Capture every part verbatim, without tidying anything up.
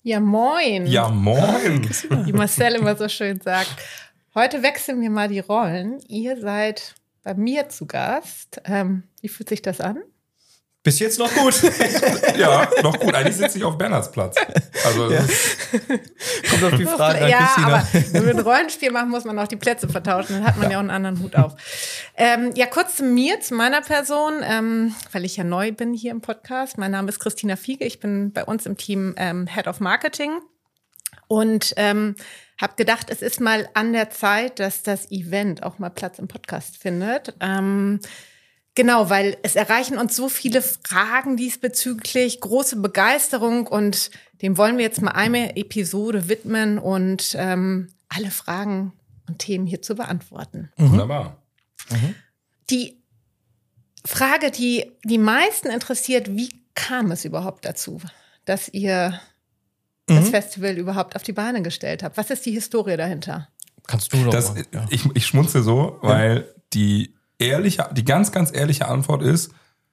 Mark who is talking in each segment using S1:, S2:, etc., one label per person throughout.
S1: Ja, moin.
S2: Ja, moin.
S1: Wie Marcel immer so schön sagt. Heute wechseln wir mal die Rollen. Ihr seid bei mir zu Gast. Ähm, wie fühlt sich das an?
S3: Bis jetzt noch gut.
S2: Ja, noch gut. Eigentlich sitze ich auf Bernhards Platz. Also
S3: ja. Kommt auf die Frage an,
S1: ja,
S3: Christina.
S1: Aber wenn wir ein Rollenspiel machen, muss man auch die Plätze vertauschen. Dann hat man ja, ja auch einen anderen Hut auf. Ähm, ja, kurz zu mir, zu meiner Person, ähm, weil ich ja neu bin hier im Podcast. Mein Name ist Christina Fiege. Ich bin bei uns im Team ähm, Head of Marketing und ähm, habe gedacht, es ist mal an der Zeit, dass das Event auch mal Platz im Podcast findet. Ähm, Genau, weil es erreichen uns so viele Fragen diesbezüglich, große Begeisterung und dem wollen wir jetzt mal eine Episode widmen und ähm, alle Fragen und Themen hier zu beantworten.
S2: Mhm. Wunderbar.
S1: Mhm. Die Frage, die die meisten interessiert, wie kam es überhaupt dazu, dass ihr mhm. das Festival überhaupt auf die Beine gestellt habt? Was ist die Historie dahinter?
S3: Kannst du doch
S2: das,
S3: mal. Ja.
S2: Ich, ich schmunze so, weil ja. die ehrliche, die ganz, ganz ehrliche Antwort ist,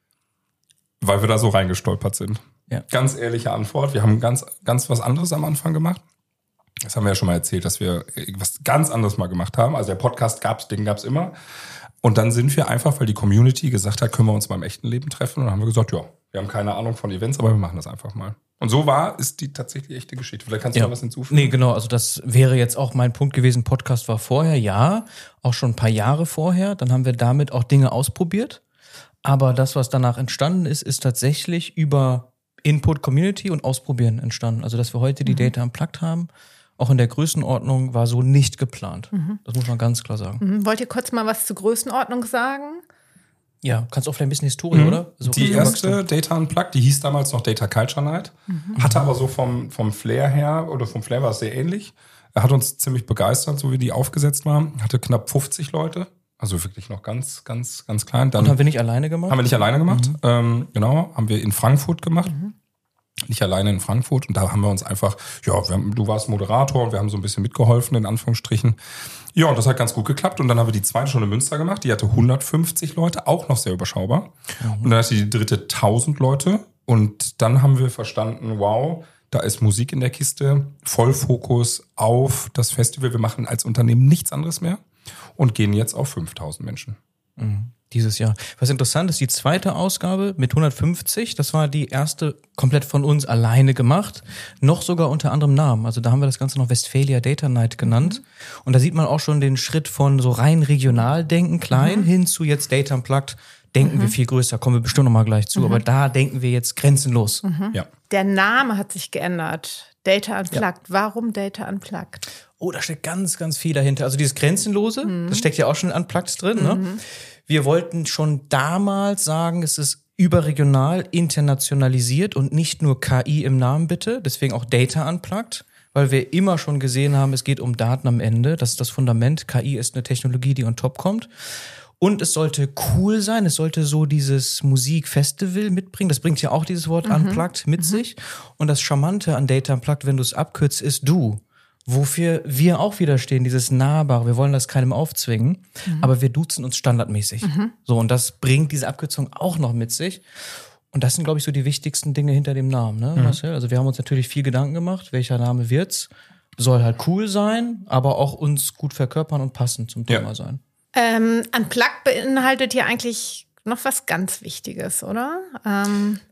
S2: weil wir da so reingestolpert sind.
S3: Ja.
S2: Ganz ehrliche Antwort. Wir haben ganz, ganz was anderes am Anfang gemacht. Das haben wir ja schon mal erzählt, dass wir was ganz anderes mal gemacht haben. Also der Podcast gab's, den gab's immer. Und dann sind wir einfach, weil die Community gesagt hat, können wir uns mal im echten Leben treffen. Und dann haben wir gesagt, ja, wir haben keine Ahnung von Events, aber wir machen das einfach mal. Und so war, ist die tatsächlich echte Geschichte. Vielleicht kannst du
S3: ja.
S2: noch was hinzufügen.
S3: Nee, genau. Also das wäre jetzt auch mein Punkt gewesen. Podcast war vorher, ja. Auch schon ein paar Jahre vorher. Dann haben wir damit auch Dinge ausprobiert. Aber das, was danach entstanden ist, ist tatsächlich über Input, Community und Ausprobieren entstanden. Also dass wir heute die mhm. Data Unplugged haben, auch in der Größenordnung, war so nicht geplant. Mhm. Das muss man ganz klar sagen.
S1: Mhm. Wollt ihr kurz mal was zur Größenordnung sagen?
S3: Ja, kannst du auch vielleicht ein bisschen Historie,
S2: mhm.
S3: oder? So
S2: die erste Data Unplugged, die hieß damals noch Data Culture Night, mhm. hatte aber so vom, vom Flair her, oder vom Flair war es sehr ähnlich. Er hat uns ziemlich begeistert, so wie die aufgesetzt waren. Hatte knapp fünfzig Leute, also wirklich noch ganz, ganz, ganz klein. Dann
S3: und haben wir nicht alleine gemacht?
S2: Haben wir nicht alleine gemacht, mhm. ähm, genau, haben wir in Frankfurt gemacht. Mhm. Nicht alleine in Frankfurt. Und da haben wir uns einfach, ja, wir haben, du warst Moderator und wir haben so ein bisschen mitgeholfen, in Anführungsstrichen. Ja, und das hat ganz gut geklappt. Und dann haben wir die zweite schon in Münster gemacht. Die hatte hundertfünfzig Leute, auch noch sehr überschaubar. Mhm. Und dann hatte die dritte tausend Leute. Und dann haben wir verstanden, wow, da ist Musik in der Kiste, Vollfokus auf das Festival. Wir machen als Unternehmen nichts anderes mehr und gehen jetzt auf fünftausend Menschen.
S3: Mhm. Dieses Jahr. Was interessant ist, die zweite Ausgabe mit hundertfünfzig, das war die erste komplett von uns alleine gemacht, noch sogar unter anderem Namen. Also da haben wir das Ganze noch Westphalia Data Night genannt. Mhm. Und da sieht man auch schon den Schritt von so rein regional denken, klein, mhm. hin zu jetzt Data Unplugged, denken mhm. wir viel größer, kommen wir bestimmt noch mal gleich zu. Mhm. Aber da denken wir jetzt grenzenlos.
S1: Mhm.
S2: Ja.
S1: Der Name hat sich geändert. Data Unplugged. Ja. Warum Data Unplugged?
S3: Oh, da steckt ganz, ganz viel dahinter. Also dieses Grenzenlose, mhm. das steckt ja auch schon in Unplugged drin, ne?
S1: Mhm.
S3: Wir wollten schon damals sagen, es ist überregional internationalisiert und nicht nur K I im Namen bitte, deswegen auch Data Unplugged, weil wir immer schon gesehen haben, es geht um Daten am Ende, das ist das Fundament, K I ist eine Technologie, die on top kommt. Und es sollte cool sein, es sollte so dieses Musikfestival mitbringen, das bringt ja auch dieses Wort mhm. Unplugged mit mhm. sich. Und das Charmante an Data Unplugged, wenn du es abkürzt, ist du. Wofür wir auch wieder stehen, dieses Nahbare. Wir wollen das keinem aufzwingen, mhm. aber wir duzen uns standardmäßig. Mhm. So, und das bringt diese Abkürzung auch noch mit sich. Und das sind, glaube ich, so die wichtigsten Dinge hinter dem Namen, ne, mhm. Marcel? Also wir haben uns natürlich viel Gedanken gemacht, welcher Name wird's. Soll halt cool sein, aber auch uns gut verkörpern und passend zum Thema ja. sein.
S1: Ähm, Unplugged beinhaltet ja eigentlich noch was ganz Wichtiges, oder? Ähm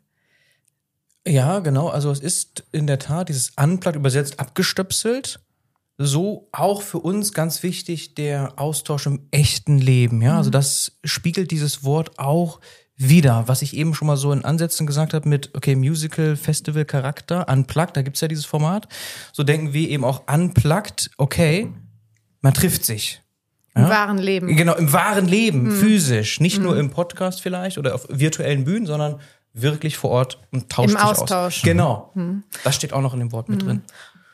S3: Ja, genau. Also es ist in der Tat dieses Unplugged übersetzt abgestöpselt. So auch für uns ganz wichtig der Austausch im echten Leben. Ja, mhm. also das spiegelt dieses Wort auch wieder, was ich eben schon mal so in Ansätzen gesagt habe mit, okay, Musical, Festival, Charakter, Unplugged, da gibt's ja dieses Format. So denken wir eben auch Unplugged, okay, man trifft sich.
S1: Im
S3: ja?
S1: wahren Leben.
S3: Genau, im wahren Leben, mhm. physisch. Nicht mhm. nur im Podcast vielleicht oder auf virtuellen Bühnen, sondern wirklich vor Ort und tauscht
S1: Im
S3: sich
S1: Austausch.
S3: aus. Genau.
S1: Mhm.
S3: Das steht auch noch in dem Wort mit mhm. drin.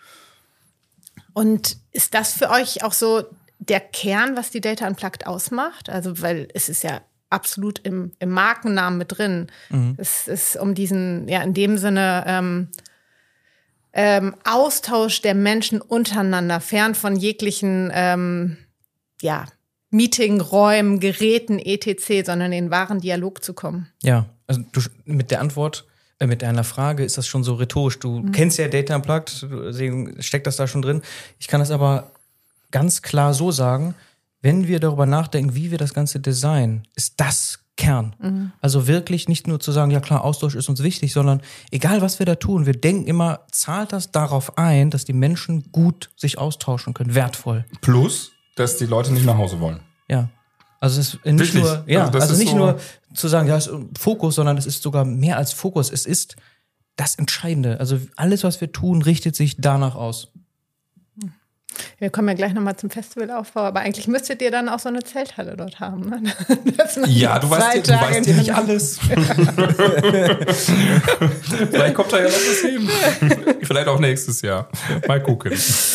S1: Und ist das für euch auch so der Kern, was die Data Unplugged ausmacht? Also, weil es ist ja absolut im, im Markennamen mit drin. Mhm. Es ist um diesen, ja, in dem Sinne ähm, ähm, Austausch der Menschen untereinander, fern von jeglichen ähm, ja, Meetingräumen, Geräten, et cetera, sondern in den wahren Dialog zu kommen.
S3: Ja, also du, mit der Antwort äh, mit deiner Frage ist das schon so rhetorisch. Du mhm. kennst ja Data Unplugged, deswegen steckt das da schon drin. Ich kann das aber ganz klar so sagen, wenn wir darüber nachdenken, wie wir das Ganze designen, ist das Kern. Mhm. Also wirklich nicht nur zu sagen, ja klar, Austausch ist uns wichtig, sondern egal, was wir da tun, wir denken immer, zahlt das darauf ein, dass die Menschen gut sich austauschen können, wertvoll.
S2: Plus, dass die Leute nicht nach Hause wollen.
S3: Ja. Also es ist nicht
S2: Wirklich?
S3: nur, ja,
S2: also,
S3: also nicht
S2: so
S3: nur zu sagen, ja, es ist Fokus, sondern es ist sogar mehr als Fokus. Es ist das Entscheidende. Also alles, was wir tun, richtet sich danach aus.
S1: Wir kommen ja gleich nochmal zum Festivalaufbau, aber eigentlich müsstet ihr dann auch so eine Zelthalle dort haben. Ne?
S2: Ja, du weißt, du weißt ja nicht alles. Vielleicht kommt da ja noch was hin. Vielleicht auch nächstes Jahr. Mal gucken.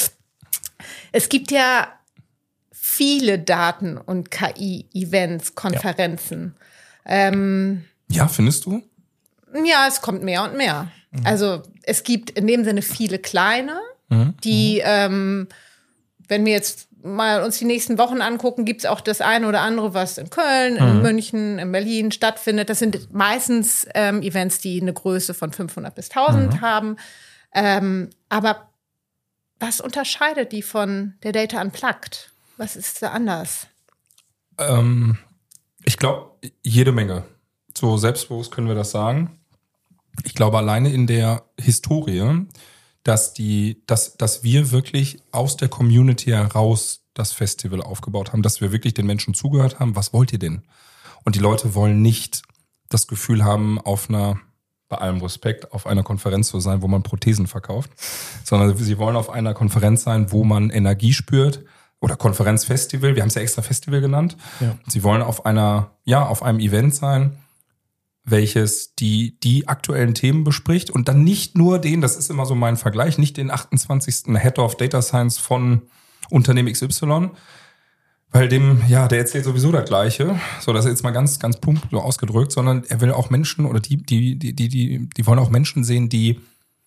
S1: Es gibt ja viele Daten- und K I-Events, Konferenzen. Ja. Ähm,
S2: ja, findest du?
S1: Ja, es kommt mehr und mehr. Mhm. Also es gibt in dem Sinne viele kleine, mhm. die, ähm, wenn wir jetzt mal uns die nächsten Wochen angucken, gibt es auch das eine oder andere, was in Köln, in mhm. München, in Berlin stattfindet. Das sind meistens ähm, Events, die eine Größe von fünfhundert bis tausend mhm. haben. Ähm, aber was unterscheidet die von der Data Unplugged? Was ist da anders?
S2: Ähm, ich glaube, jede Menge. So selbstbewusst können wir das sagen. Ich glaube, alleine in der Historie, dass die, dass, dass wir wirklich aus der Community heraus das Festival aufgebaut haben, dass wir wirklich den Menschen zugehört haben, was wollt ihr denn? Und die Leute wollen nicht das Gefühl haben, auf einer, bei allem Respekt, auf einer Konferenz zu sein, wo man Prothesen verkauft, sondern sie wollen auf einer Konferenz sein, wo man Energie spürt, oder Konferenzfestival, wir haben es ja extra Festival genannt. Ja. Sie wollen auf einer, ja, auf einem Event sein, welches die, die aktuellen Themen bespricht und dann nicht nur den, das ist immer so mein Vergleich, nicht den achtundzwanzigsten Head of Data Science von Unternehmen X Y, weil dem, ja, der erzählt sowieso das Gleiche, so, das ist jetzt mal ganz, ganz plump so ausgedrückt, sondern er will auch Menschen oder die, die, die, die, die, die wollen auch Menschen sehen, die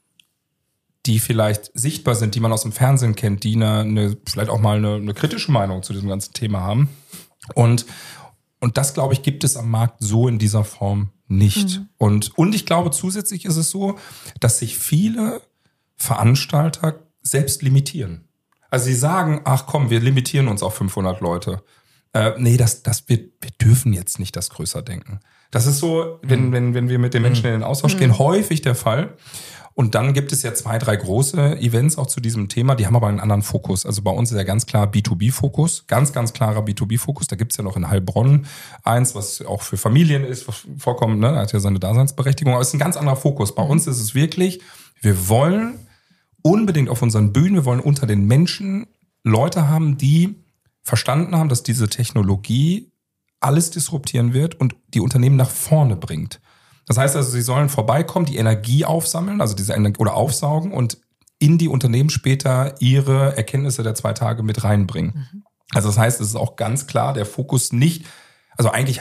S2: die vielleicht sichtbar sind, die man aus dem Fernsehen kennt, die eine, eine vielleicht auch mal eine, eine kritische Meinung zu diesem ganzen Thema haben. Und, und das, glaube ich, gibt es am Markt so in dieser Form nicht. Mhm. Und, und ich glaube, zusätzlich ist es so, dass sich viele Veranstalter selbst limitieren. Also sie sagen, ach komm, wir limitieren uns auf fünfhundert Leute. Äh, nee, das, das, wir, wir dürfen jetzt nicht das größer denken. Das ist so, wenn, mhm. wenn, wenn wir mit den Menschen in den Austausch mhm. gehen, häufig der Fall. Und dann gibt es ja zwei, drei große Events auch zu diesem Thema, die haben aber einen anderen Fokus. Also bei uns ist ja ganz klar B zwei B-Fokus, ganz, ganz klarer B zwei B-Fokus. Da gibt's ja noch in Heilbronn eins, was auch für Familien ist, vorkommt, ne, hat ja seine Daseinsberechtigung, aber es ist ein ganz anderer Fokus. Bei uns ist es wirklich, wir wollen unbedingt auf unseren Bühnen, wir wollen unter den Menschen Leute haben, die verstanden haben, dass diese Technologie alles disruptieren wird und die Unternehmen nach vorne bringt. Das heißt also, sie sollen vorbeikommen, die Energie aufsammeln, also diese Energie oder aufsaugen und in die Unternehmen später ihre Erkenntnisse der zwei Tage mit reinbringen. Mhm. Also das heißt, es ist auch ganz klar der Fokus nicht, also eigentlich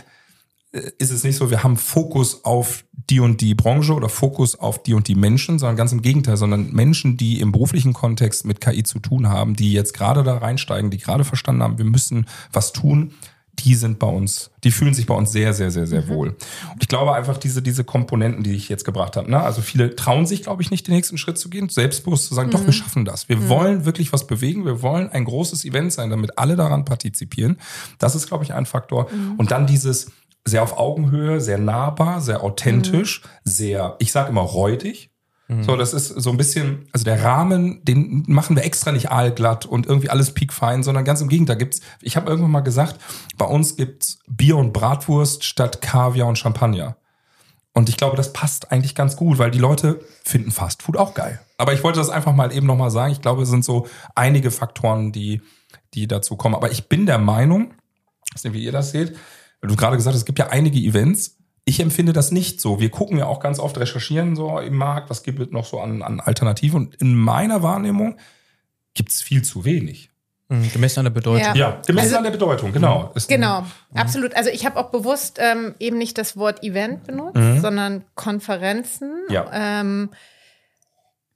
S2: ist es nicht so, wir haben Fokus auf die und die Branche oder Fokus auf die und die Menschen, sondern ganz im Gegenteil, sondern Menschen, die im beruflichen Kontext mit K I zu tun haben, die jetzt gerade da reinsteigen, die gerade verstanden haben, wir müssen was tun, die sind bei uns, die fühlen sich bei uns sehr, sehr, sehr, sehr mhm. wohl. Und ich glaube einfach, diese, diese Komponenten, die ich jetzt gebracht habe, ne? Also viele trauen sich, glaube ich, nicht den nächsten Schritt zu gehen, selbstbewusst zu sagen, mhm. doch, wir schaffen das. Wir mhm. wollen wirklich was bewegen, wir wollen ein großes Event sein, damit alle daran partizipieren. Das ist, glaube ich, ein Faktor. Mhm. Und dann dieses sehr auf Augenhöhe, sehr nahbar, sehr authentisch, mhm. sehr, ich sage immer räudig. So, das ist so ein bisschen, also der Rahmen, den machen wir extra nicht aalglatt und irgendwie alles piekfein, sondern ganz im Gegenteil gibt's, ich habe irgendwann mal gesagt, bei uns gibt's Bier und Bratwurst statt Kaviar und Champagner. Und ich glaube, das passt eigentlich ganz gut, weil die Leute finden Fastfood auch geil. Aber ich wollte das einfach mal eben nochmal sagen. Ich glaube, es sind so einige Faktoren, die, die dazu kommen. Aber ich bin der Meinung, ich weiß nicht, wie ihr das seht, weil du gerade gesagt hast, es gibt ja einige Events. Ich empfinde das nicht so. Wir gucken ja auch ganz oft, recherchieren so im Markt, was gibt es noch so an, an Alternativen. Und in meiner Wahrnehmung gibt es viel zu wenig.
S3: Mhm, gemessen an der Bedeutung.
S2: Ja, ja gemessen also, an der Bedeutung, genau.
S1: Ist genau, ein, absolut. Also ich habe auch bewusst ähm, eben nicht das Wort Event benutzt, mhm. sondern Konferenzen.
S2: Ja.
S1: Ähm,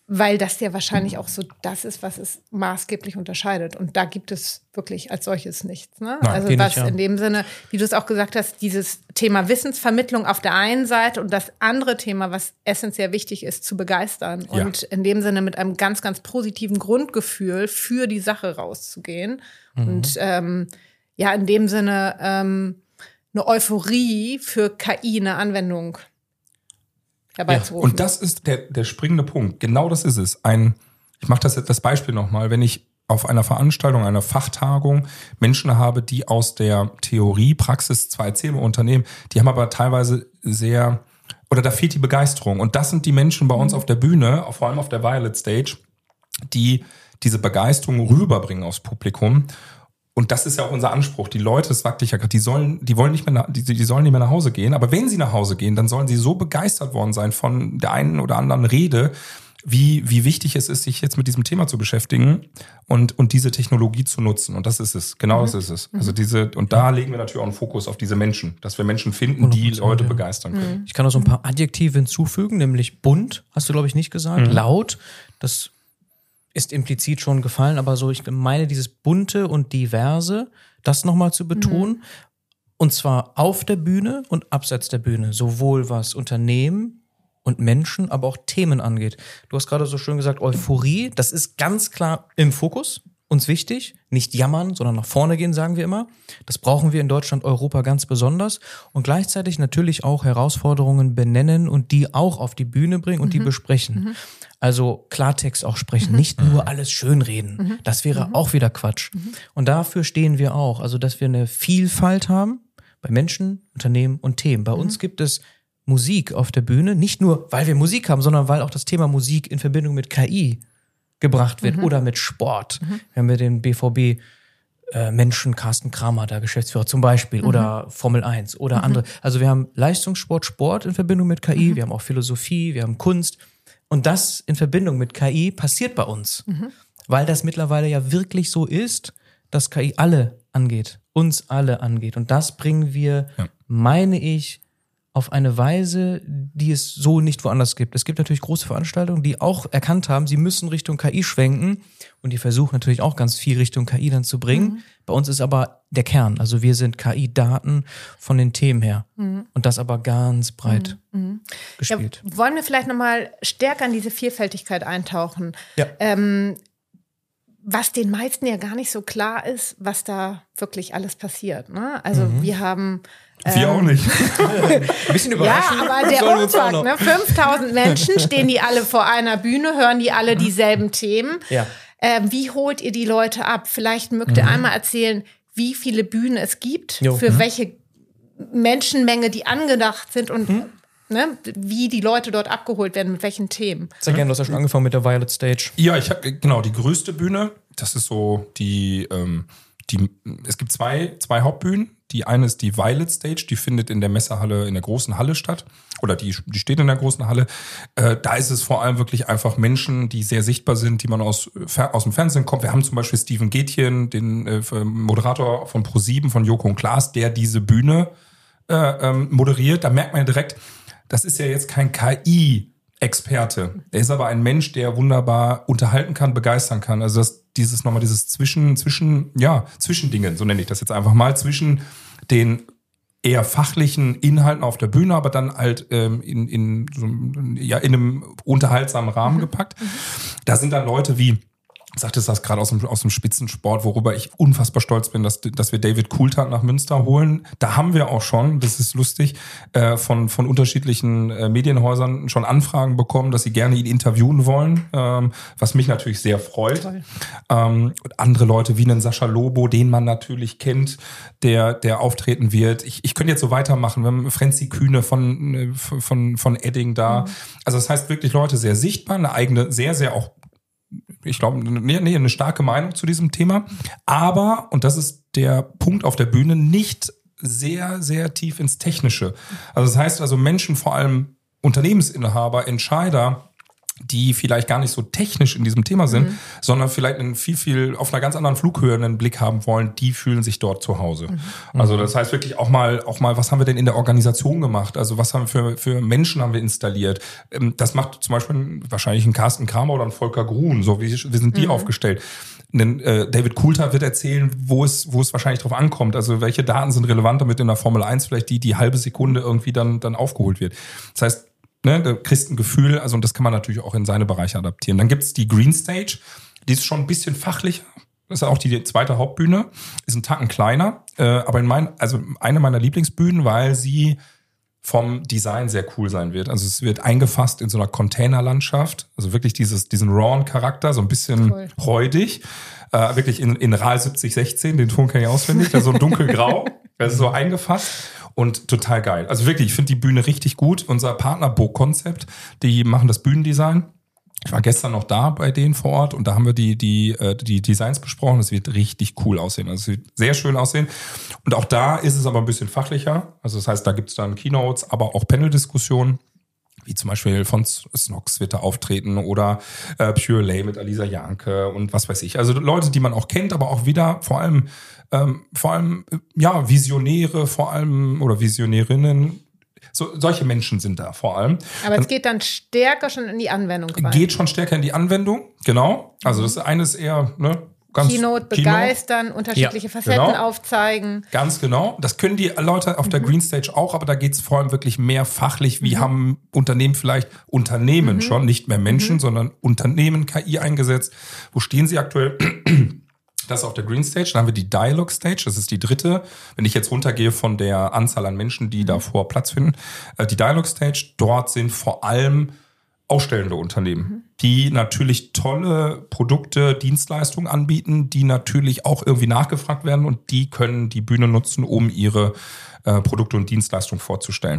S1: weil das ja wahrscheinlich auch so das ist, was es maßgeblich unterscheidet. Und da gibt es wirklich als solches nichts. Ne?
S3: Nein,
S1: also
S3: geht
S1: was
S3: nicht, ja.
S1: in dem Sinne, wie du es auch gesagt hast, dieses Thema Wissensvermittlung auf der einen Seite und das andere Thema, was essentiell wichtig ist, zu begeistern.
S2: Ja.
S1: Und in dem Sinne mit einem ganz, ganz positiven Grundgefühl für die Sache rauszugehen. Mhm. Und ähm, ja, in dem Sinne ähm, eine Euphorie für K I, eine Anwendung herbeizurufen.
S2: Und das ist der, der springende Punkt. Genau das ist es. Ein, ich mache das jetzt das Beispiel nochmal, wenn ich auf einer Veranstaltung, einer Fachtagung Menschen habe, die aus der Theorie, Praxis zwar erzählen über Unternehmen, die haben aber teilweise sehr, oder da fehlt die Begeisterung. Und das sind die Menschen bei uns mhm. auf der Bühne, vor allem auf der Violet Stage, die diese Begeisterung rüberbringen aufs Publikum. Und das ist ja auch unser Anspruch. Die Leute, das sagte ich ja gerade, die sollen, die wollen nicht mehr, nach, die, die sollen nicht mehr nach Hause gehen. Aber wenn sie nach Hause gehen, dann sollen sie so begeistert worden sein von der einen oder anderen Rede, wie, wie wichtig es ist, sich jetzt mit diesem Thema zu beschäftigen und, und diese Technologie zu nutzen. Und das ist es. Genau das ist es. Also diese, und da legen wir natürlich auch einen Fokus auf diese Menschen, dass wir Menschen finden, die Leute ja. begeistern können.
S3: Ich kann noch so ein paar Adjektive hinzufügen, nämlich bunt, hast du, glaube ich, nicht gesagt. Mhm. Laut, das ist implizit schon gefallen, aber so, ich meine, dieses bunte und diverse, das nochmal zu betonen. Mhm. Und zwar auf der Bühne und abseits der Bühne. Sowohl was Unternehmen und Menschen, aber auch Themen angeht. Du hast gerade so schön gesagt, Euphorie, das ist ganz klar im Fokus, uns wichtig. Nicht jammern, sondern nach vorne gehen, sagen wir immer. Das brauchen wir in Deutschland, Europa ganz besonders. Und gleichzeitig natürlich auch Herausforderungen benennen und die auch auf die Bühne bringen und mhm. die besprechen. Mhm. Also Klartext auch sprechen, mhm. nicht nur alles schönreden. Mhm. Das wäre mhm. auch wieder Quatsch. Mhm. Und dafür stehen wir auch. Also, dass wir eine Vielfalt haben bei Menschen, Unternehmen und Themen. Bei mhm. uns gibt es Musik auf der Bühne, nicht nur, weil wir Musik haben, sondern weil auch das Thema Musik in Verbindung mit K I gebracht wird mhm. oder mit Sport. Mhm. Wir haben wir den B V B äh, Menschen, Carsten Kramer, der Geschäftsführer zum Beispiel, mhm. oder Formel eins oder mhm. andere. Also wir haben Leistungssport, Sport in Verbindung mit K I, mhm. wir haben auch Philosophie, wir haben Kunst. Und das in Verbindung mit K I passiert bei uns, mhm. weil das mittlerweile ja wirklich so ist, dass K I alle angeht, uns alle angeht. Und das bringen wir, ja. meine ich, auf eine Weise, die es so nicht woanders gibt. Es gibt natürlich große Veranstaltungen, die auch erkannt haben, sie müssen Richtung K I schwenken und die versuchen natürlich auch ganz viel Richtung K I dann zu bringen. Mhm. Bei uns ist aber der Kern, also wir sind K I-Daten von den Themen her mhm. und das aber ganz breit mhm. gespielt.
S1: Ja, wollen wir vielleicht nochmal stärker in diese Vielfältigkeit eintauchen?
S3: Ja.
S1: Ähm, was den meisten ja gar nicht so klar ist, was da wirklich alles passiert. Ne? Also mhm. wir haben
S2: Wir ähm, auch nicht.
S3: Ein bisschen überraschend.
S1: Ja, aber der Umfang, ne? fünftausend Menschen, stehen die alle vor einer Bühne, hören die alle dieselben Themen.
S3: Ja.
S1: Ähm, wie holt ihr die Leute ab? Vielleicht mögt
S3: Mhm.
S1: ihr einmal erzählen, wie viele Bühnen es gibt,
S3: Jo.
S1: für
S3: Mhm.
S1: welche Menschenmenge die angedacht sind und
S3: Mhm.
S1: ne, wie die Leute dort abgeholt werden, mit welchen Themen.
S3: Sehr gerne, du hast ja schon angefangen mit der Violet Stage.
S2: Ja, ich habe genau die größte Bühne. Das ist so die, ähm, die. Es gibt zwei, zwei Hauptbühnen. Die eine ist die Violet Stage, die findet in der Messehalle, in der großen Halle statt. Oder die, die steht in der großen Halle. Äh, da ist es vor allem wirklich einfach Menschen, die sehr sichtbar sind, die man aus, aus dem Fernsehen kommt. Wir haben zum Beispiel Steven Gätjen, den äh, Moderator von ProSieben, von Joko und Klaas, der diese Bühne äh, ähm, moderiert. Da merkt man ja direkt, das ist ja jetzt kein K I-Experte. Er ist aber ein Mensch, der wunderbar unterhalten kann, begeistern kann. Also das, dieses nochmal dieses Zwischen, zwischen, ja, Zwischendingen, so nenne ich das jetzt einfach mal, zwischen den eher fachlichen Inhalten auf der Bühne, aber dann halt ähm, in, in, so, ja, in einem unterhaltsamen Rahmen gepackt. Da sind dann Leute wie, sagtest das gerade aus dem, aus dem Spitzensport, worüber ich unfassbar stolz bin, dass, dass wir David Coulthard nach Münster holen. Da haben wir auch schon, das ist lustig, äh, von, von unterschiedlichen äh, Medienhäusern schon Anfragen bekommen, dass sie gerne ihn interviewen wollen, ähm, was mich natürlich sehr freut. Ähm, und andere Leute wie einen Sascha Lobo, den man natürlich kennt, der, der auftreten wird. Ich, ich könnte jetzt so weitermachen. Wir haben Franzi Kühne von, von, von Edding da. Mhm. Also das heißt wirklich Leute sehr sichtbar, eine eigene, sehr, sehr auch ich glaube, nee, nee, eine starke Meinung zu diesem Thema. Aber, und das ist der Punkt auf der Bühne, nicht sehr, sehr tief ins Technische. Also das heißt also Menschen, vor allem Unternehmensinhaber, Entscheider, die vielleicht gar nicht so technisch in diesem Thema sind, mhm. sondern vielleicht einen viel, viel auf einer ganz anderen Flughöhe einen Blick haben wollen, die fühlen sich dort zu Hause. Mhm. Also das heißt wirklich auch mal, auch mal, was haben wir denn in der Organisation gemacht? Also was haben wir für, für Menschen haben wir installiert? Das macht zum Beispiel wahrscheinlich ein Carsten Kramer oder ein Volker Grun, so wie, wie sind die mhm. aufgestellt? Denn, äh, David Coulthard wird erzählen, wo es, wo es wahrscheinlich drauf ankommt. Also welche Daten sind relevant, damit in der Formel eins vielleicht die, die halbe Sekunde irgendwie dann, dann aufgeholt wird. Das heißt, ne, du kriegst ein Gefühl, also und das kann man natürlich auch in seine Bereiche adaptieren. Dann gibt's die Green Stage, die ist schon ein bisschen fachlicher. Das ist auch die zweite Hauptbühne, ist ein Tacken kleiner, äh, aber in mein, also eine meiner Lieblingsbühnen, weil sie vom Design sehr cool sein wird. Also es wird eingefasst in so einer Containerlandschaft, also wirklich dieses, diesen rawen Charakter, so ein bisschen cool. räudig, äh, wirklich in, in R A L siebzig sechzehn, den Ton kenne ich auswendig, also so dunkelgrau, das ist so eingefasst und total geil. Also wirklich, ich finde die Bühne richtig gut. Unser Partner Bo-Concept, die machen das Bühnendesign. Ich war gestern noch da bei denen vor Ort und da haben wir die, die, die Designs besprochen. Es wird richtig cool aussehen. Also es wird sehr schön aussehen. Und auch da ist es aber ein bisschen fachlicher. Also das heißt, da gibt es dann Keynotes, aber auch Panel-Diskussionen. Wie zum Beispiel von Snox wird da auftreten oder äh, Pure Lay mit Alisa Janke und was weiß ich. Also Leute, die man auch kennt, aber auch wieder vor allem, ähm, vor allem ja Visionäre, vor allem oder Visionärinnen. So, solche Menschen sind da vor allem.
S1: Aber es geht dann stärker schon in die Anwendung rein.
S2: Geht schon stärker in die Anwendung, genau. Also das eine ist eher ne, ganz
S1: Keynote begeistern, Keynote. unterschiedliche ja, Facetten
S2: genau.
S1: aufzeigen.
S2: Ganz genau. Das können die Leute auf der Green Stage auch, aber da geht es vor allem wirklich mehr fachlich. Wie mhm. haben Unternehmen vielleicht, Unternehmen mhm. schon, nicht mehr Menschen, mhm. sondern Unternehmen K I eingesetzt. Wo stehen sie aktuell? Das ist auf der Green Stage. Dann haben wir die Dialog Stage. Das ist die dritte. Wenn ich jetzt runtergehe von der Anzahl an Menschen, die davor Platz finden. Die Dialog Stage, dort sind vor allem ausstellende Unternehmen, die natürlich tolle Produkte, Dienstleistungen anbieten, die natürlich auch irgendwie nachgefragt werden und die können die Bühne nutzen, um ihre äh, Produkte und Dienstleistungen vorzustellen.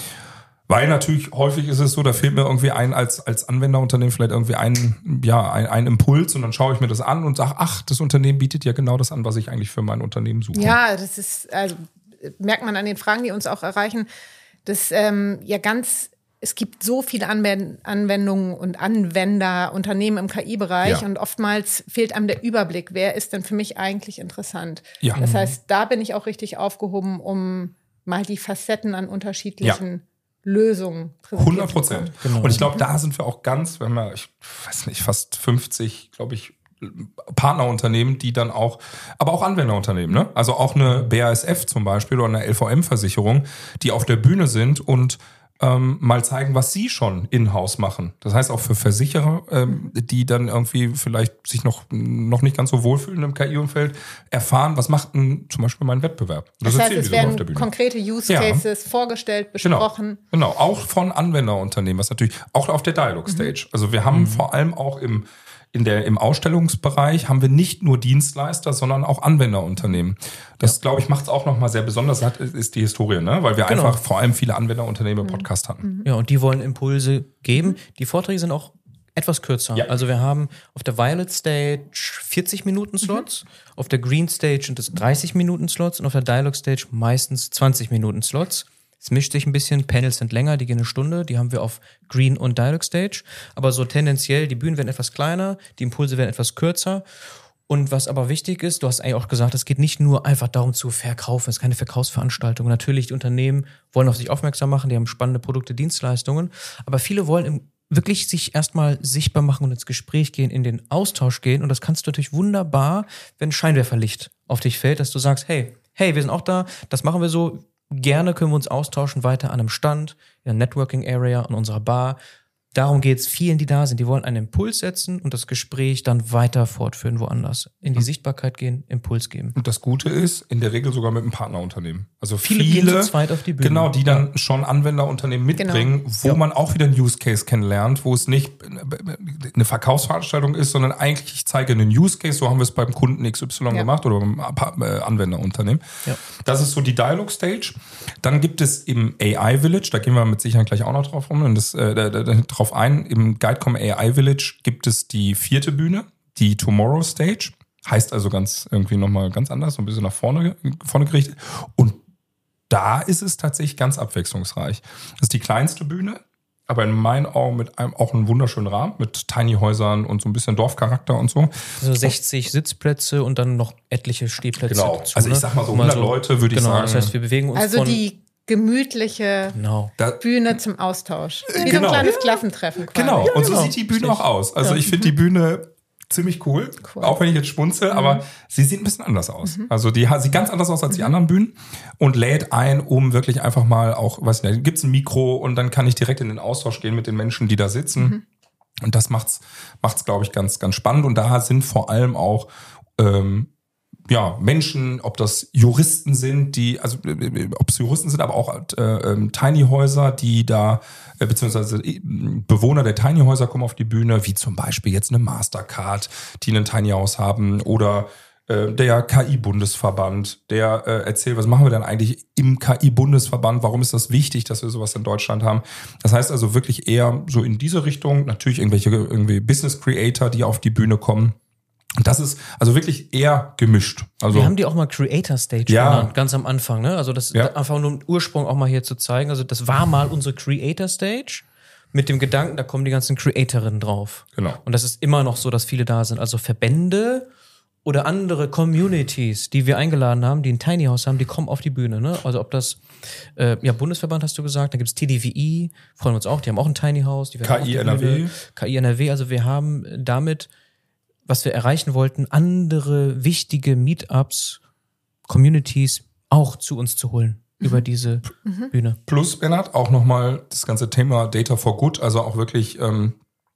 S2: Weil natürlich häufig ist es so, da fehlt mir irgendwie ein als als Anwenderunternehmen vielleicht irgendwie ein ja ein, ein Impuls und dann schaue ich mir das an und sage, ach, das Unternehmen bietet ja genau das an, was ich eigentlich für mein Unternehmen suche.
S1: Ja, das ist also merkt man an den Fragen, die uns auch erreichen, dass ähm, ja ganz es gibt so viele Anwendungen und Anwender, Unternehmen im K I-Bereich ja. und oftmals fehlt einem der Überblick, wer ist denn für mich eigentlich interessant. Ja. Das heißt, da bin ich auch richtig aufgehoben, um mal die Facetten an unterschiedlichen ja. Lösungen präsentiert
S2: hundert Prozent. Genau. Und ich glaube, da sind wir auch ganz, wenn wir, ich weiß nicht, fast fünfzig, glaube ich, Partnerunternehmen, die dann auch, aber auch Anwenderunternehmen, ne? Also auch eine B A S F zum Beispiel oder eine L V M-Versicherung, die auf der Bühne sind und ähm, mal zeigen, was sie schon in-house machen. Das heißt auch für Versicherer, ähm, die dann irgendwie vielleicht sich noch, noch nicht ganz so wohlfühlen im K I-Umfeld, erfahren, was macht denn zum Beispiel mein Wettbewerb.
S1: Das, das heißt, es werden konkrete Use Cases ja. vorgestellt, besprochen.
S2: Genau. genau, auch von Anwenderunternehmen, was natürlich auch auf der Dialog Stage. Mhm. Also wir haben mhm. vor allem auch im In der, im Ausstellungsbereich haben wir nicht nur Dienstleister, sondern auch Anwenderunternehmen. Das, ja. glaube ich, macht es auch nochmal sehr besonders, das ist die Historie, ne? Weil wir genau. einfach vor allem viele Anwenderunternehmen im Podcast hatten.
S3: Ja, und die wollen Impulse geben. Die Vorträge sind auch etwas kürzer. Ja. Also wir haben auf der Violet Stage vierzig Minuten Slots, mhm. auf der Green Stage sind es dreißig Minuten Slots und auf der Dialog Stage meistens zwanzig Minuten Slots. Es mischt sich ein bisschen, Panels sind länger, die gehen eine Stunde, die haben wir auf Green und Dialog Stage, aber so tendenziell, die Bühnen werden etwas kleiner, die Impulse werden etwas kürzer und was aber wichtig ist, du hast eigentlich auch gesagt, es geht nicht nur einfach darum zu verkaufen, es ist keine Verkaufsveranstaltung, natürlich die Unternehmen wollen auf sich aufmerksam machen, die haben spannende Produkte, Dienstleistungen, aber viele wollen im wirklich sich erstmal sichtbar machen und ins Gespräch gehen, in den Austausch gehen und das kannst du natürlich wunderbar, wenn Scheinwerferlicht auf dich fällt, dass du sagst, hey, hey, wir sind auch da, das machen wir so, gerne können wir uns austauschen weiter an einem Stand, in der Networking Area, an unserer Bar. Darum geht es vielen, die da sind. Die wollen einen Impuls setzen und das Gespräch dann weiter fortführen woanders. In die mhm. Sichtbarkeit gehen, Impuls geben.
S2: Und das Gute ist, in der Regel sogar mit einem Partnerunternehmen. Also
S3: viele,
S2: viele
S3: gehen zu zweit auf die Bühne.
S2: Genau, die dann ja. schon Anwenderunternehmen mitbringen, genau. wo ja. man auch wieder einen Use Case kennenlernt, wo es nicht eine Verkaufsveranstaltung ist, sondern eigentlich ich zeige einen Use Case, so haben wir es beim Kunden X Y ja. gemacht oder beim Anwenderunternehmen. Ja. Das ist so die Dialog Stage. Dann gibt es im A I Village, da gehen wir mit Sicherheit gleich auch noch drauf rum, und das, äh, da, da, drauf ein. Im GuideCom A I Village gibt es die vierte Bühne, die Tomorrow Stage. Heißt also ganz irgendwie nochmal ganz anders, so ein bisschen nach vorne, vorne gerichtet. Und da ist es tatsächlich ganz abwechslungsreich. Das ist die kleinste Bühne. aber in meinen Augen mit einem auch einen wunderschönen Rahmen, mit Tiny-Häusern und so ein bisschen Dorfcharakter und so.
S3: Also sechzig Sitzplätze und dann noch etliche Stehplätze.
S2: Genau,
S3: dazu,
S2: also ich
S3: ne?
S2: sag mal so hundert
S3: Mal
S2: Leute, würde ich
S3: genau,
S2: sagen.
S3: Das heißt, wir bewegen uns
S1: Also
S3: von...
S1: die gemütliche
S3: Genau.
S2: Da,
S1: Bühne zum Austausch. Wie
S2: Genau.
S1: so ein kleines Klassentreffen quasi.
S2: genau, und so
S3: genau.
S2: sieht die Bühne
S3: Richtig.
S2: auch aus. Also ich finde die Bühne ziemlich cool,
S1: Cool.
S2: auch wenn ich jetzt schmunzel, mhm. aber sie sieht ein bisschen anders aus. Mhm. Also die sieht ganz anders aus als die mhm. anderen Bühnen und lädt ein, um wirklich einfach mal auch, weiß nicht, gibt's ein Mikro und dann kann ich direkt in den Austausch gehen mit den Menschen, die da sitzen. Mhm. Und das macht's, macht's, glaube ich, ganz, ganz spannend. Und da sind vor allem auch ähm, ja, Menschen, ob das Juristen sind, die, also äh, ob es Juristen sind, aber auch äh, äh, Tiny-Häuser, die da, äh, beziehungsweise äh, Bewohner der Tiny-Häuser kommen auf die Bühne, wie zum Beispiel jetzt eine Mastercard, die ein Tiny-Haus haben, oder äh, der K I-Bundesverband, der äh, erzählt, was machen wir denn eigentlich im K I-Bundesverband, warum ist das wichtig, dass wir sowas in Deutschland haben. Das heißt also wirklich eher so in diese Richtung, natürlich irgendwelche irgendwie Business-Creator, die auf die Bühne kommen. Und das ist also wirklich eher gemischt. Also
S3: wir haben die auch mal Creator Stage
S2: ja.
S3: genannt, ganz am Anfang. Ne? Also das
S2: Ja.
S3: ist einfach nur ein Ursprung auch mal hier zu zeigen. Also das war mal unsere Creator Stage mit dem Gedanken, da kommen die ganzen Creatorinnen drauf.
S2: Genau.
S3: Und das ist immer noch so, dass viele da sind. Also Verbände oder andere Communities, die wir eingeladen haben, die ein Tiny House haben, die kommen auf die Bühne. Ne? Also ob das, äh, ja, Bundesverband hast du gesagt, da gibt's T D W I, freuen wir uns auch, die haben auch ein Tiny House. Die
S2: K I N R W.
S3: K I N R W, also wir haben damit, was wir erreichen wollten, andere wichtige Meetups, Communities auch zu uns zu holen mhm. über diese mhm. Bühne.
S2: Plus, Bernhard, auch nochmal das ganze Thema Data for Good, also auch wirklich ähm,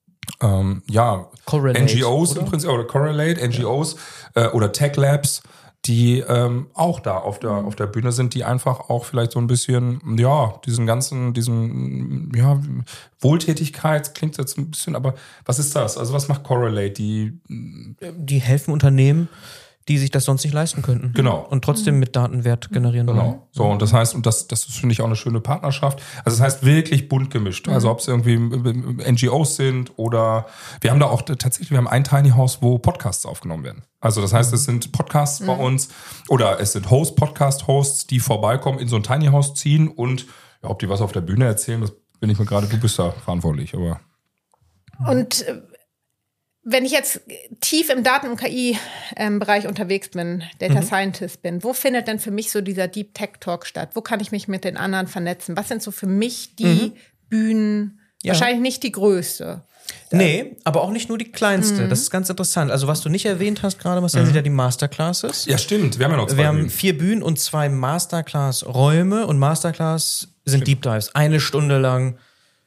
S2: ähm, ja,
S3: Correlate,
S2: N G Os
S3: oder?
S2: im Prinzip, oder Correlate, N G Os ja. äh, oder Tech Labs, die ähm, auch da auf der auf der Bühne sind, die einfach auch vielleicht so ein bisschen, ja, diesen ganzen, diesen, ja, Wohltätigkeit, klingt jetzt ein bisschen, aber was ist das? Also was macht Correlate? Die,
S3: die helfen Unternehmen, die sich das sonst nicht leisten könnten.
S2: Genau.
S3: Und trotzdem mit Datenwert generieren wollen.
S2: Genau. So, und das heißt, und das, das finde ich auch eine schöne Partnerschaft. Also das heißt wirklich bunt gemischt. Mhm. Also ob es irgendwie N G Os sind oder wir haben da auch tatsächlich, wir haben ein Tiny House, wo Podcasts aufgenommen werden. Also das heißt, es sind Podcasts mhm. bei uns oder es sind Host, Podcast-Hosts, die vorbeikommen, in so ein Tiny House ziehen und ja, ob die was auf der Bühne erzählen, das bin ich mir gerade, du bist da verantwortlich, aber.
S1: Und wenn ich jetzt tief im Daten- und K I-Bereich unterwegs bin, Data mhm. Scientist bin, wo findet denn für mich so dieser Deep Tech Talk statt? Wo kann ich mich mit den anderen vernetzen? Was sind so für mich die mhm. Bühnen? Ja. Wahrscheinlich nicht die größte.
S3: Nee, aber auch nicht nur die kleinste. Mhm. Das ist ganz interessant. Also was du nicht erwähnt hast gerade, Marcel, mhm. sind ja die Masterclasses.
S2: Ja, stimmt. Wir haben ja noch zwei
S3: Wir
S2: Bühnen.
S3: haben vier Bühnen und zwei Masterclass-Räume. Und Masterclass sind stimmt. Deep Dives. Eine Stunde lang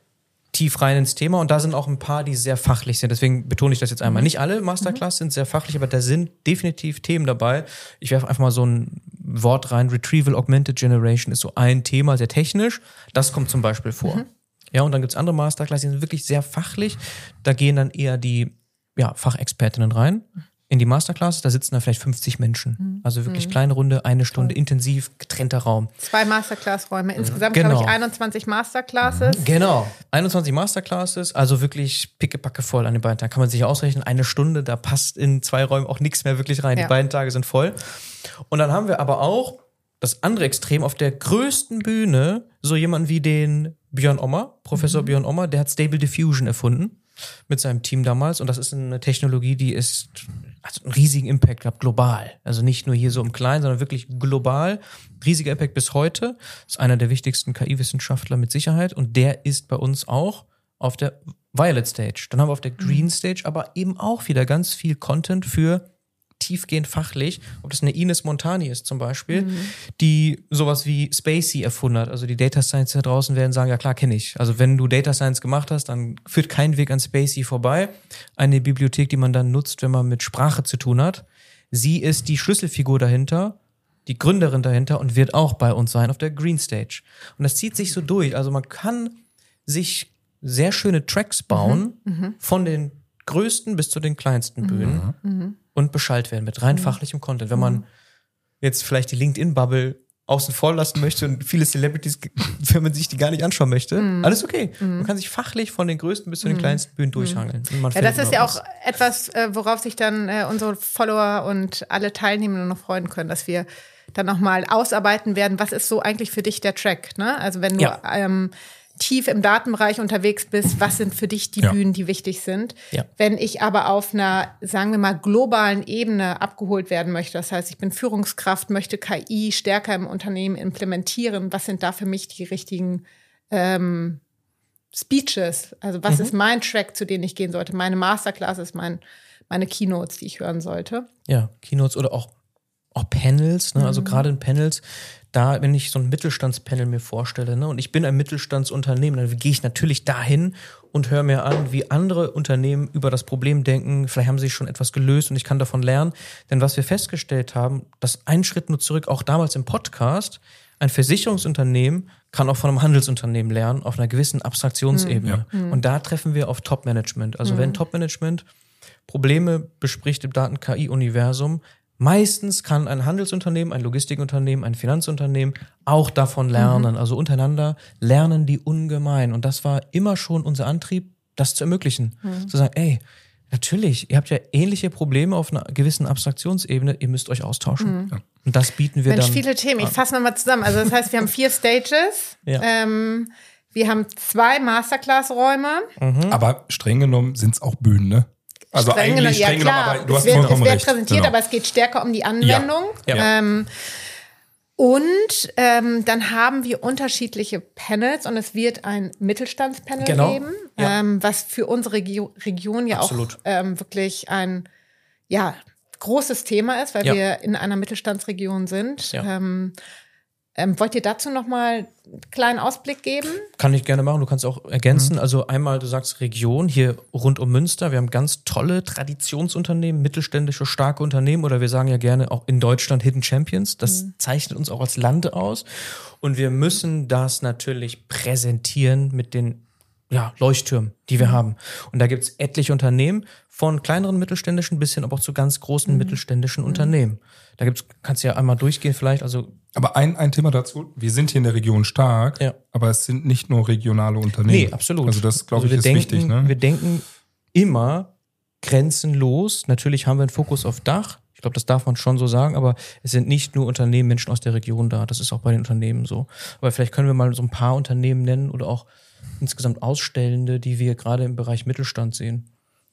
S3: tief rein ins Thema. Und da sind auch ein paar, die sehr fachlich sind. Deswegen betone ich das jetzt einmal. Mhm. Nicht alle Masterclass mhm. sind sehr fachlich, aber da sind definitiv Themen dabei. Ich werfe einfach mal so ein Wort rein. Retrieval Augmented Generation ist so ein Thema, sehr technisch. Das kommt zum Beispiel vor. Mhm. Ja, und dann gibt's andere Masterclass, die sind wirklich sehr fachlich. Da gehen dann eher die ja, Fachexpertinnen rein in die Masterclass. Da sitzen dann vielleicht fünfzig Menschen. Mhm. Also wirklich mhm. kleine Runde, eine Stunde, Toll. intensiv, getrennter Raum.
S1: Zwei Masterclass-Räume. Insgesamt,
S3: genau.
S1: glaube ich, einundzwanzig Masterclasses.
S3: Genau, einundzwanzig Masterclasses, also wirklich pickepacke voll an den beiden Tagen. Kann man sich ausrechnen, eine Stunde, da passt in zwei Räumen auch nichts mehr wirklich rein. Ja. Die beiden Tage sind voll. Und dann haben wir aber auch das andere Extrem auf der größten Bühne, so jemanden wie den Björn Ommer, Professor mhm. Björn Ommer, der hat Stable Diffusion erfunden mit seinem Team damals. Und das ist eine Technologie, die ist, hat einen riesigen Impact gehabt, global. Also nicht nur hier so im Kleinen, sondern wirklich global. Riesiger Impact bis heute. Ist einer der wichtigsten K I-Wissenschaftler mit Sicherheit. Und der ist bei uns auch auf der Violet Stage. Dann haben wir auf der Green Stage aber eben auch wieder ganz viel Content für tiefgehend fachlich, ob das eine Ines Montani ist zum Beispiel, mhm. die sowas wie Spacey erfunden hat. Also die Data Science da draußen werden sagen, ja klar, kenne ich. Also wenn du Data Science gemacht hast, dann führt kein Weg an Spacey vorbei. Eine Bibliothek, die man dann nutzt, wenn man mit Sprache zu tun hat. Sie ist die Schlüsselfigur dahinter, die Gründerin dahinter und wird auch bei uns sein auf der Green Stage. Und das zieht sich so durch. Also man kann sich sehr schöne Tracks bauen, mhm. von den größten bis zu den kleinsten Bühnen mhm. und beschallt werden mit rein mhm. fachlichem Content. Wenn man jetzt vielleicht die LinkedIn-Bubble außen vor lassen möchte und viele Celebrities, wenn man sich die gar nicht anschauen möchte, mhm. alles okay. Mhm. Man kann sich fachlich von den größten bis zu den kleinsten Bühnen durchhangeln.
S1: Ja, das ist ja auch etwas, worauf sich dann unsere Follower und alle Teilnehmenden noch freuen können, dass wir dann nochmal ausarbeiten werden, was ist so eigentlich für dich der Track, ne? Also wenn du ja. ähm, tief im Datenbereich unterwegs bist, was sind für dich die
S2: Ja.
S1: Bühnen, die wichtig sind.
S3: Ja.
S1: Wenn ich aber auf einer, sagen wir mal, globalen Ebene abgeholt werden möchte, das heißt, ich bin Führungskraft, möchte K I stärker im Unternehmen implementieren, was sind da für mich die richtigen ähm, Speeches? Also was
S3: Mhm.
S1: ist mein Track, zu dem ich gehen sollte? Meine Masterclasses, mein, meine Keynotes, die ich hören sollte.
S3: Ja, Keynotes oder auch, auch Panels, ne? Also gerade in Panels, da, wenn ich so ein Mittelstandspanel mir vorstelle, ne, und ich bin ein Mittelstandsunternehmen, dann gehe ich natürlich dahin und höre mir an, wie andere Unternehmen über das Problem denken. Vielleicht haben sie schon etwas gelöst und ich kann davon lernen. Denn was wir festgestellt haben, dass ein Schritt nur zurück, auch damals im Podcast, ein Versicherungsunternehmen kann auch von einem Handelsunternehmen lernen, auf einer gewissen Abstraktionsebene.
S2: Mhm.
S3: Und da treffen wir auf Top-Management. Also wenn Top-Management Probleme bespricht im Daten-K I-Universum, meistens kann ein Handelsunternehmen, ein Logistikunternehmen, ein Finanzunternehmen auch davon lernen. Also untereinander lernen die ungemein. Und das war immer schon unser Antrieb, das zu ermöglichen. Zu sagen, ey, natürlich, ihr habt ja ähnliche Probleme auf einer gewissen Abstraktionsebene, ihr müsst euch austauschen. Und das bieten wir
S1: Mensch,
S3: dann.
S1: viele Themen. Ich fasse nochmal zusammen. Also das heißt, wir haben vier Stages.
S3: Ja.
S1: Ähm, wir haben zwei Masterclass-Räume.
S2: Aber streng genommen sind es auch Bühnen, ne? Also
S1: Streng
S2: eigentlich
S1: genommen,
S2: streng genommen, aber du
S1: es
S2: hast
S1: wird,
S2: vollkommen
S1: es wird
S2: recht.
S1: präsentiert,
S2: Genau.
S1: aber es geht stärker um die Anwendung.
S3: Ja.
S1: Ähm, und ähm, dann haben wir unterschiedliche Panels und es wird ein Mittelstandspanel
S3: Genau.
S1: geben,
S3: Ja.
S1: ähm, was für unsere Regio- Region ja
S3: Absolut.
S1: auch ähm, wirklich ein ja, großes Thema ist, weil
S3: Ja.
S1: wir in einer Mittelstandsregion sind.
S3: Ja.
S1: Ähm, ähm, wollt ihr dazu noch mal einen kleinen Ausblick geben?
S3: Kann ich gerne machen, du kannst auch ergänzen. Also einmal, du sagst Region, hier rund um Münster, wir haben ganz tolle Traditionsunternehmen, mittelständische, starke Unternehmen oder wir sagen ja gerne auch in Deutschland Hidden Champions. Das zeichnet uns auch als Land aus. Und wir müssen das natürlich präsentieren mit den ja, Leuchttürmen, die wir haben. Und da gibt's etliche Unternehmen, von kleineren mittelständischen bis hin aber auch zu ganz großen mittelständischen Unternehmen. Da gibt's, kannst du ja einmal durchgehen vielleicht, also
S2: Aber ein, ein Thema dazu, wir sind hier in der Region stark,
S3: Ja.
S2: aber es sind nicht nur regionale Unternehmen.
S3: Nee, absolut.
S2: Also das, glaube
S3: Also
S2: ich,
S3: wir
S2: ist
S3: denken,
S2: wichtig. Ne?
S3: Wir denken immer grenzenlos. Natürlich haben wir einen Fokus auf Dach. Ich glaube, das darf man schon so sagen, aber es sind nicht nur Unternehmen, Menschen aus der Region da. Das ist auch bei den Unternehmen so. Aber vielleicht können wir mal so ein paar Unternehmen nennen oder auch insgesamt Ausstellende, die wir gerade im Bereich Mittelstand sehen.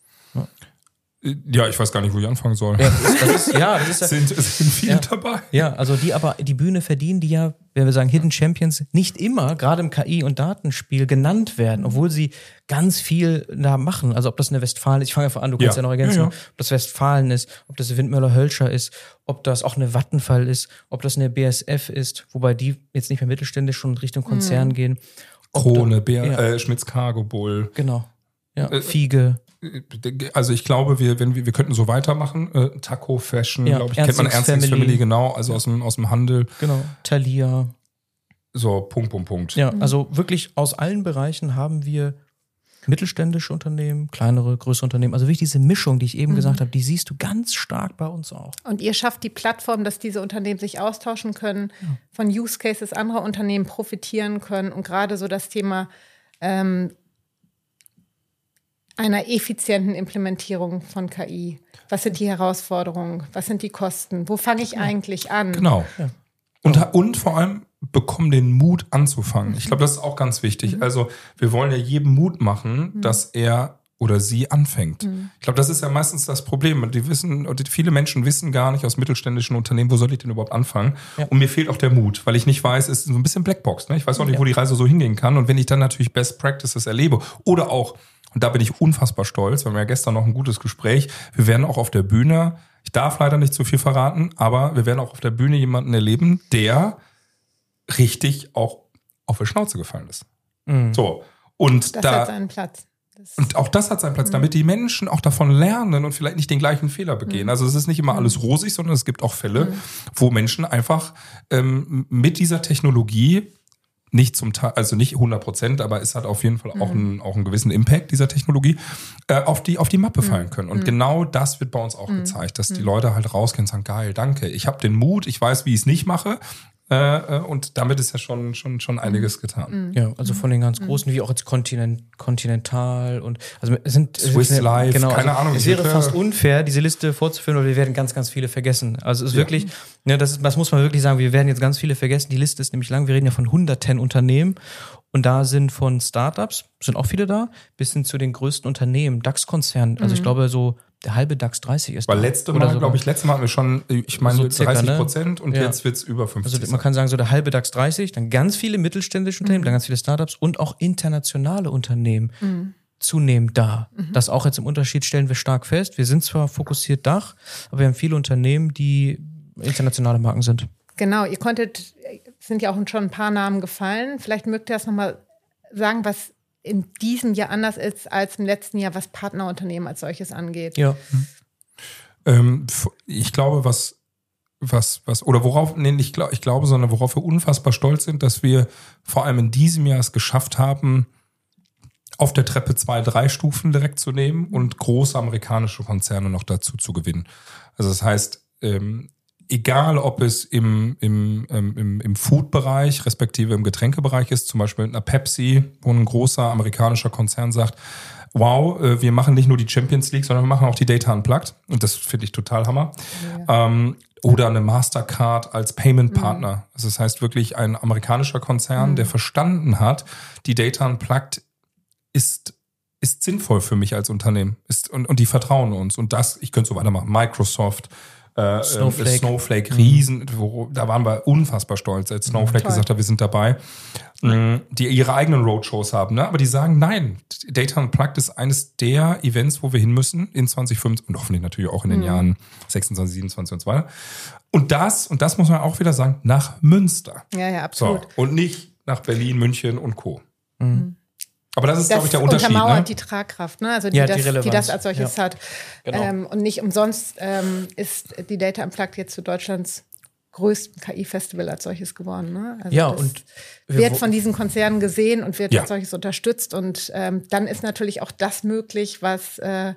S2: Ja, ich weiß gar nicht, wo ich anfangen soll.
S3: Ja, das ist, das ist, ja, das ist
S2: Es sind, es sind viele
S3: Ja.
S2: dabei.
S3: Ja, also die aber die Bühne verdienen, die ja, wenn wir sagen Hidden Champions, nicht immer, gerade im K I- und Datenspiel, genannt werden, obwohl sie ganz viel da machen. Also ob das eine Westfalen ist, ich fange einfach an, du kannst ja,
S2: Ja.
S3: noch ergänzen,
S2: Ja, ja.
S3: ob das Westfalen ist, ob das Windmöller-Hölscher ist, ob das auch eine Vattenfall ist, ob das eine B S F ist, wobei die jetzt nicht mehr mittelständisch schon Richtung Konzern gehen. Ob
S2: Krone,
S3: da-
S2: Bär,
S3: ja.
S2: äh, Schmitz Cargo Bull.
S3: Genau. Ja,
S2: Äh,
S3: Fiege.
S2: Also ich glaube, wir, wenn wir, wir könnten so weitermachen. Äh, Taco Fashion,
S3: Ja,
S2: glaube ich, kennt man
S3: Ernstings
S2: Ernstings
S3: Family.
S2: Family, genau, also aus dem, aus dem Handel.
S3: Genau. Thalia.
S2: So, Punkt, Punkt, Punkt.
S3: Ja, also wirklich aus allen Bereichen haben wir mittelständische Unternehmen, kleinere, größere Unternehmen. Also wirklich diese Mischung, die ich eben gesagt habe, die siehst du ganz stark bei uns auch.
S1: Und ihr schafft die Plattform, dass diese Unternehmen sich austauschen können, von Use Cases anderer Unternehmen profitieren können und gerade so das Thema ähm, einer effizienten Implementierung von K I. Was sind die Herausforderungen? Was sind die Kosten? Wo fange ich eigentlich an?
S2: Genau.
S3: Ja.
S2: Und, und vor allem bekommen den Mut anzufangen. Ich glaube, das ist auch ganz wichtig. Also wir wollen ja jedem Mut machen, dass er oder sie anfängt. Ich glaube, das ist ja meistens das Problem. Die wissen, oder viele Menschen wissen gar nicht aus mittelständischen Unternehmen, wo soll ich denn überhaupt anfangen?
S3: Ja.
S2: Und mir fehlt auch der Mut, weil ich nicht weiß, es ist so ein bisschen Blackbox. Ne? Ich weiß auch nicht, wo die Reise so hingehen kann. Und wenn ich dann natürlich Best Practices erlebe oder auch, und da bin ich unfassbar stolz, weil wir ja gestern noch ein gutes Gespräch, wir werden auch auf der Bühne, ich darf leider nicht zu viel verraten, aber wir werden auch auf der Bühne jemanden erleben, der richtig auch auf die Schnauze gefallen ist.
S3: Mhm.
S2: So. Und
S1: Das
S2: da,
S1: hat seinen Platz. Das
S2: und auch das hat seinen Platz, damit die Menschen auch davon lernen und vielleicht nicht den gleichen Fehler begehen. Also es ist nicht immer alles rosig, sondern es gibt auch Fälle, wo Menschen einfach ähm, mit dieser Technologie nicht zum Teil, also nicht hundert Prozent, aber es hat auf jeden Fall auch, einen, auch einen gewissen Impact dieser Technologie, äh, auf die auf die Mappe fallen können. Und genau das wird bei uns auch gezeigt, dass die Leute halt rausgehen und sagen, geil, danke, ich habe den Mut, ich weiß, wie ich es nicht mache. Äh, und damit ist ja schon, schon, schon einiges getan.
S3: Ja, also von den ganz großen, wie auch jetzt Continent, Continental und also es sind
S2: Swiss
S3: es sind-
S2: Life,
S3: genau,
S2: keine
S3: also
S2: Ahnung,
S3: Es
S2: ich
S3: wäre
S2: hätte-
S3: fast unfair, diese Liste vorzuführen, weil wir werden ganz, ganz viele vergessen. Also es ist
S2: Ja.
S3: wirklich, ne, das, ist, das muss man wirklich sagen, wir werden jetzt ganz viele vergessen. Die Liste ist nämlich lang, wir reden ja von hunderten Unternehmen Und da sind von Startups, sind auch viele da, bis hin zu den größten Unternehmen, DAX-Konzernen. Also ich glaube, so der halbe DAX dreißig ist
S2: Weil
S3: da.
S2: letzte Mal, glaube ich, letzte Mal hatten wir schon, ich meine,
S3: So circa,
S2: dreißig Prozent und
S3: ja.
S2: jetzt wird's über fünfzig.
S3: Also man kann sagen, so der halbe DAX dreißig, dann ganz viele mittelständische Unternehmen, dann ganz viele Startups und auch internationale Unternehmen
S1: Mhm.
S3: zunehmend da. Das auch jetzt im Unterschied stellen wir stark fest. Wir sind zwar fokussiert Dach, aber wir haben viele Unternehmen, die internationale Marken sind.
S1: Genau, ihr konntet, sind ja auch schon ein paar Namen gefallen. Vielleicht mögt ihr das nochmal sagen, was in diesem Jahr anders ist als im letzten Jahr, was Partnerunternehmen als solches angeht.
S3: Ja.
S2: Ähm, ich glaube, was, was, was, oder worauf, nee, nicht glaub, ich glaube, sondern worauf wir unfassbar stolz sind, dass wir vor allem in diesem Jahr es geschafft haben, auf der Treppe zwei, drei Stufen direkt zu nehmen und große amerikanische Konzerne noch dazu zu gewinnen. Also das heißt, ähm, egal ob es im, im, im, im Food-Bereich respektive im Getränkebereich ist, zum Beispiel mit einer Pepsi, wo ein großer amerikanischer Konzern sagt, wow, wir machen nicht nur die Champions League, sondern wir machen auch die Data Unplugged. Und das finde ich total Hammer. Ja. Ähm, oder eine Mastercard als Payment-Partner. Mhm. Also das heißt wirklich ein amerikanischer Konzern, mhm. der verstanden hat, die Data Unplugged ist, ist sinnvoll für mich als Unternehmen. Ist, und, und die vertrauen uns. Und das, ich könnte so weitermachen, Microsoft, Äh, Snowflake, Snowflake Riesen, mhm. wo, da waren wir unfassbar stolz, als Snowflake mhm, gesagt hat, wir sind dabei, mhm. die ihre eigenen Roadshows haben, ne? Aber die sagen, nein, Data Unplugged ist eines der Events, wo wir hin müssen in zwanzig fünfundzwanzig und hoffentlich natürlich auch in den mhm. Jahren sechsundzwanzig, siebenundzwanzig und so weiter. Und das, und das muss man auch wieder sagen, nach Münster.
S1: Ja, ja, absolut.
S2: So, und nicht nach Berlin, München und Co.
S3: Mhm.
S2: Aber das ist,
S1: das
S2: glaube ich, der Unterschied.
S1: Das untermauert
S2: ne?
S1: die Tragkraft, ne? Also die,
S3: ja,
S1: das,
S3: die,
S1: die das als solches
S3: ja.
S1: hat.
S3: Genau.
S1: Ähm, und nicht umsonst ähm, ist die Data Unplugged jetzt zu Deutschlands größten K I-Festival als solches geworden. Ne? Also
S3: ja,
S1: das
S3: und
S1: wird von diesen Konzernen gesehen und wird
S2: ja.
S1: als solches unterstützt. Und ähm, dann ist natürlich auch das möglich, was äh,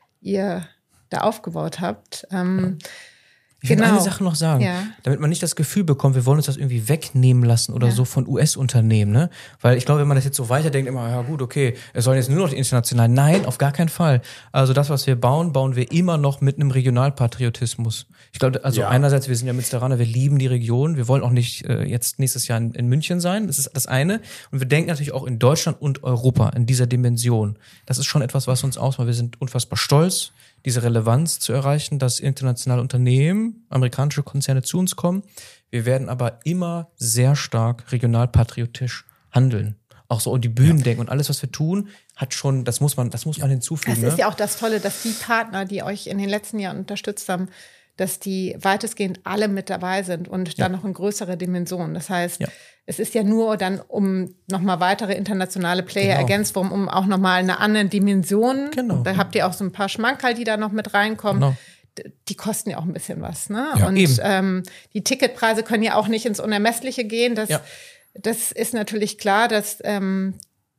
S1: ihr da aufgebaut habt. Ähm,
S3: Ich will
S1: genau.
S3: eine Sache noch sagen,
S1: ja.
S3: damit man nicht das Gefühl bekommt, wir wollen uns das irgendwie wegnehmen lassen oder ja. so von U S-Unternehmen, ne? Weil ich glaube, wenn man das jetzt so weiterdenkt, immer, ja gut, okay, es sollen jetzt nur noch die internationalen. Nein, auf gar keinen Fall. Also das, was wir bauen, bauen wir immer noch mit einem Regionalpatriotismus. Ich glaube, also ja. einerseits, wir sind ja Münsteraner, wir lieben die Region, wir wollen auch nicht äh, jetzt nächstes Jahr in, in München sein, das ist das eine. Und wir denken natürlich auch in Deutschland und Europa in dieser Dimension. Das ist schon etwas, was uns ausmacht. Wir sind unfassbar stolz, diese Relevanz zu erreichen, dass internationale Unternehmen, amerikanische Konzerne zu uns kommen. Wir werden aber immer sehr stark regionalpatriotisch handeln. Auch so an die Bühnen ja. denken und alles, was wir tun, hat schon, das muss man, das muss man hinzufügen.
S1: Das ist
S3: ne?
S1: ja auch das Tolle, dass die Partner, die euch in den letzten Jahren unterstützt haben, dass die weitestgehend alle mit dabei sind und ja. dann noch in größere Dimensionen. Das heißt, ja. es ist ja nur dann, um nochmal weitere internationale Player genau. ergänzt worden, um auch nochmal eine andere Dimension.
S3: Genau.
S1: Da habt ihr auch so ein paar Schmankerl, die da noch mit reinkommen.
S3: Genau.
S1: Die kosten ja auch ein bisschen was. Ne?
S3: Ja,
S1: und
S3: eben.
S1: Ähm, die Ticketpreise können ja auch nicht ins Unermessliche gehen. Das,
S3: ja.
S1: das ist natürlich klar, dass, ähm,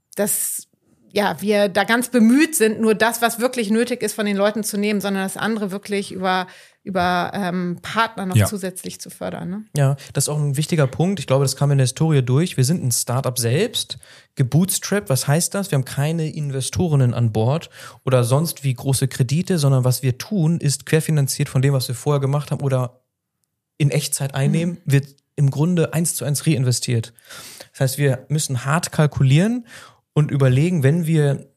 S1: dass ja, wir da ganz bemüht sind, nur das, was wirklich nötig ist, von den Leuten zu nehmen, sondern das andere wirklich über über ähm, Partner noch
S2: ja.
S1: zusätzlich zu fördern. Ne?
S3: Ja, das ist auch ein wichtiger Punkt. Ich glaube, das kam in der Historie durch. Wir sind ein Startup selbst, gebootstrapped. Was heißt das? Wir haben keine Investorinnen an Bord oder sonst wie große Kredite, sondern was wir tun, ist querfinanziert von dem, was wir vorher gemacht haben oder in Echtzeit einnehmen, mhm. wird im Grunde eins zu eins reinvestiert. Das heißt, wir müssen hart kalkulieren und überlegen, wenn wir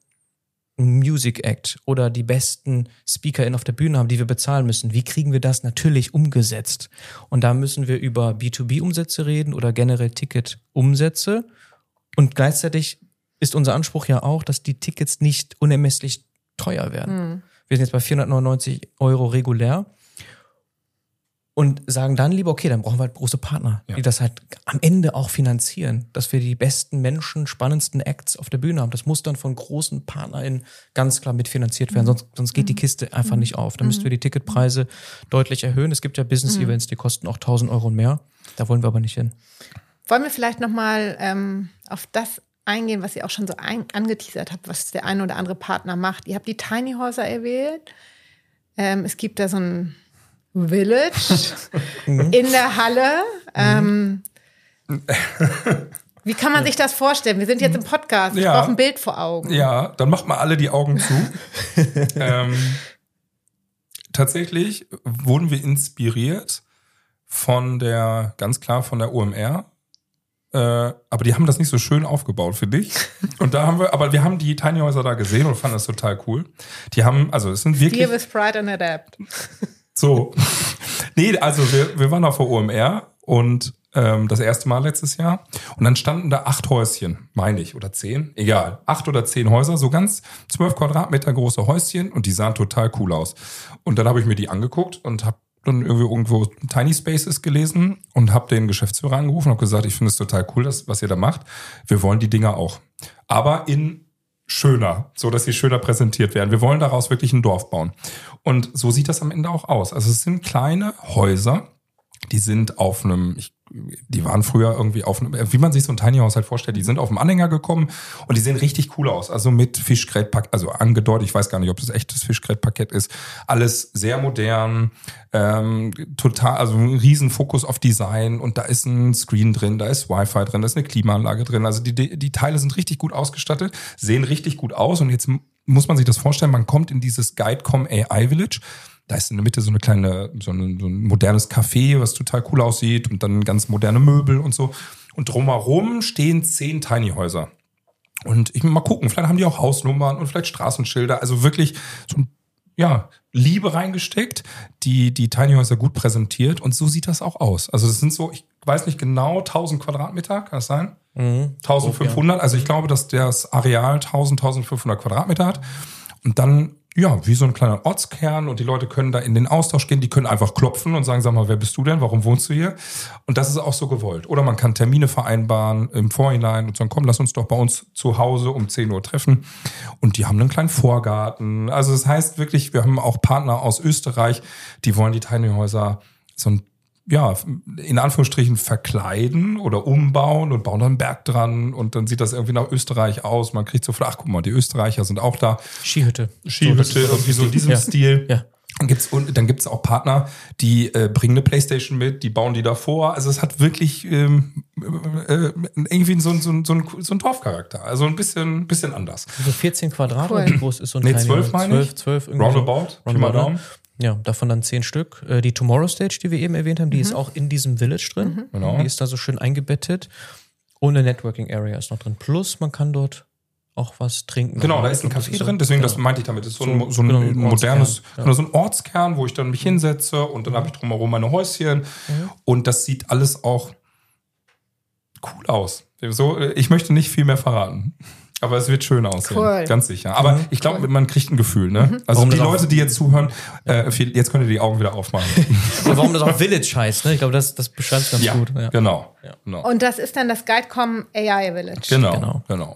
S3: Music Act oder die besten SpeakerInnen auf der Bühne haben, die wir bezahlen müssen. Wie kriegen wir das natürlich umgesetzt? Und da müssen wir über B zwei B-Umsätze reden oder generell Ticket-Umsätze. Und gleichzeitig ist unser Anspruch ja auch, dass die Tickets nicht unermesslich teuer werden. Mhm. Wir sind jetzt bei vierhundertneunundneunzig Euro regulär. Und sagen dann lieber, okay, dann brauchen wir halt große Partner, ja. die das halt am Ende auch finanzieren, dass wir die besten Menschen, spannendsten Acts auf der Bühne haben. Das muss dann von großen PartnerInnen ganz klar mitfinanziert werden, sonst, sonst geht die Kiste einfach nicht auf. Da müssten wir die Ticketpreise deutlich erhöhen. Es gibt ja Business-Events, die kosten auch tausend Euro und mehr. Da wollen wir aber nicht hin.
S1: Wollen wir vielleicht nochmal ähm, auf das eingehen, was ihr auch schon so ein, angeteasert habt, was der eine oder andere Partner macht. Ihr habt die Tiny Häuser erwähnt. Ähm, es gibt da so ein Village in der Halle. Ähm, wie kann man sich das vorstellen? Wir sind jetzt im Podcast. Ich
S2: ja.
S1: brauche ein Bild vor Augen.
S2: Ja, dann macht mal alle die Augen zu. ähm, tatsächlich wurden wir inspiriert von der, ganz klar von der O M R. Äh, aber die haben das nicht so schön aufgebaut, finde ich. Und da haben wir, aber wir haben die Tiny Häuser da gesehen und fanden das total cool. Die haben, also es sind wirklich...
S1: Steer with pride and adapt.
S2: So. Nee, also wir, wir waren auf der O M R und ähm, das erste Mal letztes Jahr. Und dann standen da acht Häuschen, meine ich, oder zehn, egal. Acht oder zehn Häuser, so ganz zwölf Quadratmeter große Häuschen und die sahen total cool aus. Und dann habe ich mir die angeguckt und habe dann irgendwie irgendwo Tiny Spaces gelesen und habe den Geschäftsführer angerufen und habe gesagt, ich finde es total cool, das, was ihr da macht. Wir wollen die Dinger auch. Aber in schöner, so dass sie schöner präsentiert werden. Wir wollen daraus wirklich ein Dorf bauen. Und so sieht das am Ende auch aus. Also es sind kleine Häuser, die sind auf einem, ich, die waren früher irgendwie auf einem, wie man sich so ein Tiny House halt vorstellt, die sind auf dem Anhänger gekommen und die sehen richtig cool aus. Also mit Fischgrätparkett, also angedeutet, ich weiß gar nicht, ob das echtes Fischgrätparkett ist. Alles sehr modern, ähm, total, also ein riesen Fokus auf Design und da ist ein Screen drin, da ist Wi-Fi drin, da ist eine Klimaanlage drin. Also die, die, die Teile sind richtig gut ausgestattet, sehen richtig gut aus und jetzt muss man sich das vorstellen, man kommt in dieses Guidecom A I Village. Da ist in der Mitte so eine kleine, so ein, so ein modernes Café, was total cool aussieht und dann ganz moderne Möbel und so. Und drumherum stehen zehn Tiny Häuser. Und ich will mal gucken, vielleicht haben die auch Hausnummern und vielleicht Straßenschilder. Also wirklich so ein, ja, Liebe reingesteckt, die die Tiny Häuser gut präsentiert. Und so sieht das auch aus. Also das sind so, ich weiß nicht genau, tausend Quadratmeter, kann das sein?
S3: Mhm.
S2: eintausendfünfhundert. Also ich glaube, dass das Areal tausend, eintausendfünfhundert Quadratmeter hat. Und dann ja, wie so ein kleiner Ortskern und die Leute können da in den Austausch gehen, die können einfach klopfen und sagen, sag mal, wer bist du denn, warum wohnst du hier? Und das ist auch so gewollt. Oder man kann Termine vereinbaren im Vorhinein und sagen, komm, lass uns doch bei uns zu Hause um zehn Uhr treffen. Und die haben einen kleinen Vorgarten. Also das heißt wirklich, wir haben auch Partner aus Österreich, die wollen die Tiny Häuser so ein ja, in Anführungsstrichen verkleiden oder umbauen und bauen dann einen Berg dran und dann sieht das irgendwie nach Österreich aus. Man kriegt so, ach guck mal, die Österreicher sind auch da.
S3: Skihütte.
S2: Skihütte,
S3: so,
S2: irgendwie so in diesem
S3: ja.
S2: Stil.
S3: Ja.
S2: Dann gibt's, und dann gibt's auch Partner, die äh, bringen eine Playstation mit, die bauen die davor. Also es hat wirklich ähm, äh, irgendwie so, so, so, ein, so ein Dorfcharakter. Also ein bisschen, bisschen anders.
S3: Also vierzehn Quadrat,
S1: cool.
S3: Wie groß ist so ein
S2: Nee,
S3: Tiny
S2: zwölf
S3: House?
S2: meine ich.
S3: zwölf, zwölf irgendwie
S2: Roundabout,
S3: so.
S2: Pi mal Daumen.
S3: Ja, davon dann zehn Stück. Die Tomorrow Stage, die wir eben erwähnt haben, die mhm. ist auch in diesem Village drin.
S2: Mhm. Genau.
S3: Die ist da so schön eingebettet. Und eine Networking Area ist noch drin. Plus, man kann dort auch was trinken.
S2: Genau, da ist ein Café drin, deswegen genau. Das meinte ich damit. Das ist so ein, so ein,
S3: genau, ein
S2: modernes,
S3: ja.
S2: genau, so ein Ortskern, wo ich dann mich hinsetze und dann habe ich drumherum meine Häuschen. Mhm. Und das sieht alles auch cool aus. So, ich möchte nicht viel mehr verraten. Aber es wird schön aussehen,
S1: cool.
S2: Ganz sicher. Aber mhm. ich glaube, man kriegt ein Gefühl, ne?
S1: Mhm.
S2: Also warum die Leute, die jetzt zuhören, äh, jetzt könnt ihr die Augen wieder aufmachen.
S3: Aber warum das auch Village heißt, ne? Ich glaube, das, das beschreibt es ganz
S2: ja,
S3: gut. Ja,
S2: genau,
S3: ja.
S2: genau.
S1: Und das ist dann das Guidecom A I Village.
S2: Genau,
S3: genau.
S2: genau.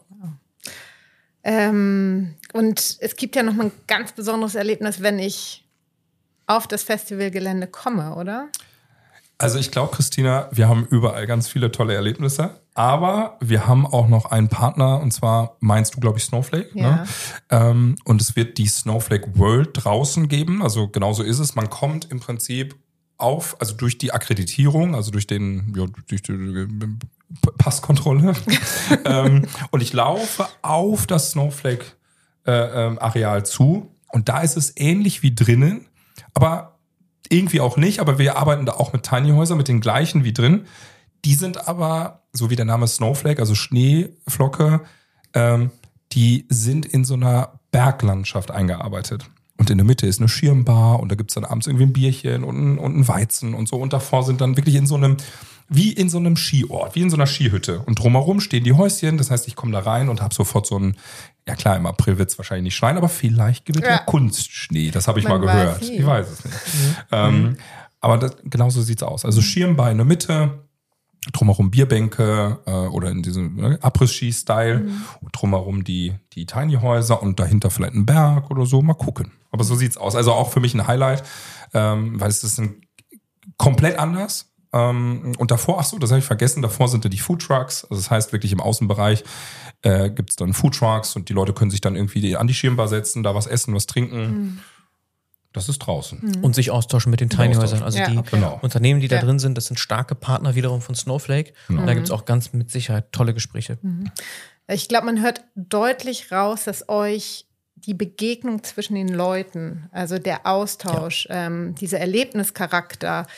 S1: Ähm, und es gibt ja noch mal ein ganz besonderes Erlebnis, wenn ich auf das Festivalgelände komme, oder?
S2: Also ich glaube, Christina, wir haben überall ganz viele tolle Erlebnisse, aber wir haben auch noch einen Partner und zwar meinst du, glaube ich, Snowflake.
S1: Ja.
S2: Ne? Ähm, und es wird die Snowflake World draußen geben, also genauso ist es. Man kommt im Prinzip auf, also durch die Akkreditierung, also durch den, ja, durch die Passkontrolle ähm, und ich laufe auf das Snowflake äh, ähm, Areal zu und da ist es ähnlich wie drinnen, aber irgendwie auch nicht, aber wir arbeiten da auch mit Tiny Häusern, mit den gleichen wie drin. Die sind aber, so wie der Name Snowflake, also Schneeflocke, ähm, die sind in so einer Berglandschaft eingearbeitet. Und in der Mitte ist eine Schirmbar und da gibt's dann abends irgendwie ein Bierchen und ein, und ein Weizen und so. Und davor sind dann wirklich in so einem, wie in so einem Skiort, wie in so einer Skihütte. Und drumherum stehen die Häuschen, das heißt, ich komme da rein und habe sofort so ein, ja klar, im April wird's wahrscheinlich nicht schneien, aber vielleicht gibt es ja. ja Kunstschnee, das habe ich
S1: Man
S2: mal gehört.
S1: weiß nie.
S2: Ich weiß es nicht.
S3: Mhm.
S2: Ähm, aber das, genauso sieht's aus. Also Schirmbar in der Mitte, drumherum Bierbänke äh, oder in diesem ne, Abriss-Ski-Style, mhm. drumherum die, die Tiny-Häuser und dahinter vielleicht ein Berg oder so, mal gucken. Aber so sieht's aus. Also auch für mich ein Highlight, ähm, weil es ist ein, komplett anders. Ähm, und davor, ach so, das habe ich vergessen, davor sind da die Foodtrucks. Also das heißt wirklich im Außenbereich äh, gibt's dann Foodtrucks und die Leute können sich dann irgendwie an die Schirmbar setzen, da was essen, was trinken. Mhm. Das ist draußen.
S3: Mhm. Und sich austauschen mit den Tiny Häusern. Also
S1: ja,
S3: die
S1: okay.
S2: genau.
S3: Unternehmen, die da
S1: ja.
S3: drin sind, das sind starke Partner wiederum von Snowflake.
S2: Genau.
S3: Und da gibt's auch ganz mit Sicherheit tolle Gespräche.
S1: Mhm. Ich glaube, man hört deutlich raus, dass euch die Begegnung zwischen den Leuten, also der Austausch, ja. ähm, dieser Erlebnischarakter,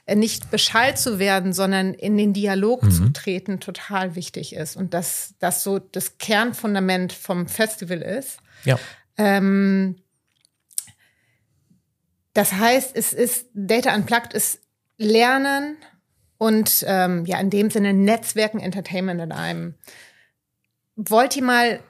S1: äh, nicht beschallt zu werden, sondern in den Dialog
S2: Mhm.
S1: zu treten, total wichtig ist. Und dass das so das Kernfundament vom Festival ist.
S3: Ja.
S1: Ähm, das heißt, es ist Data Unplugged ist Lernen und ähm, ja in dem Sinne Netzwerken, Entertainment in einem. Wollt ihr mal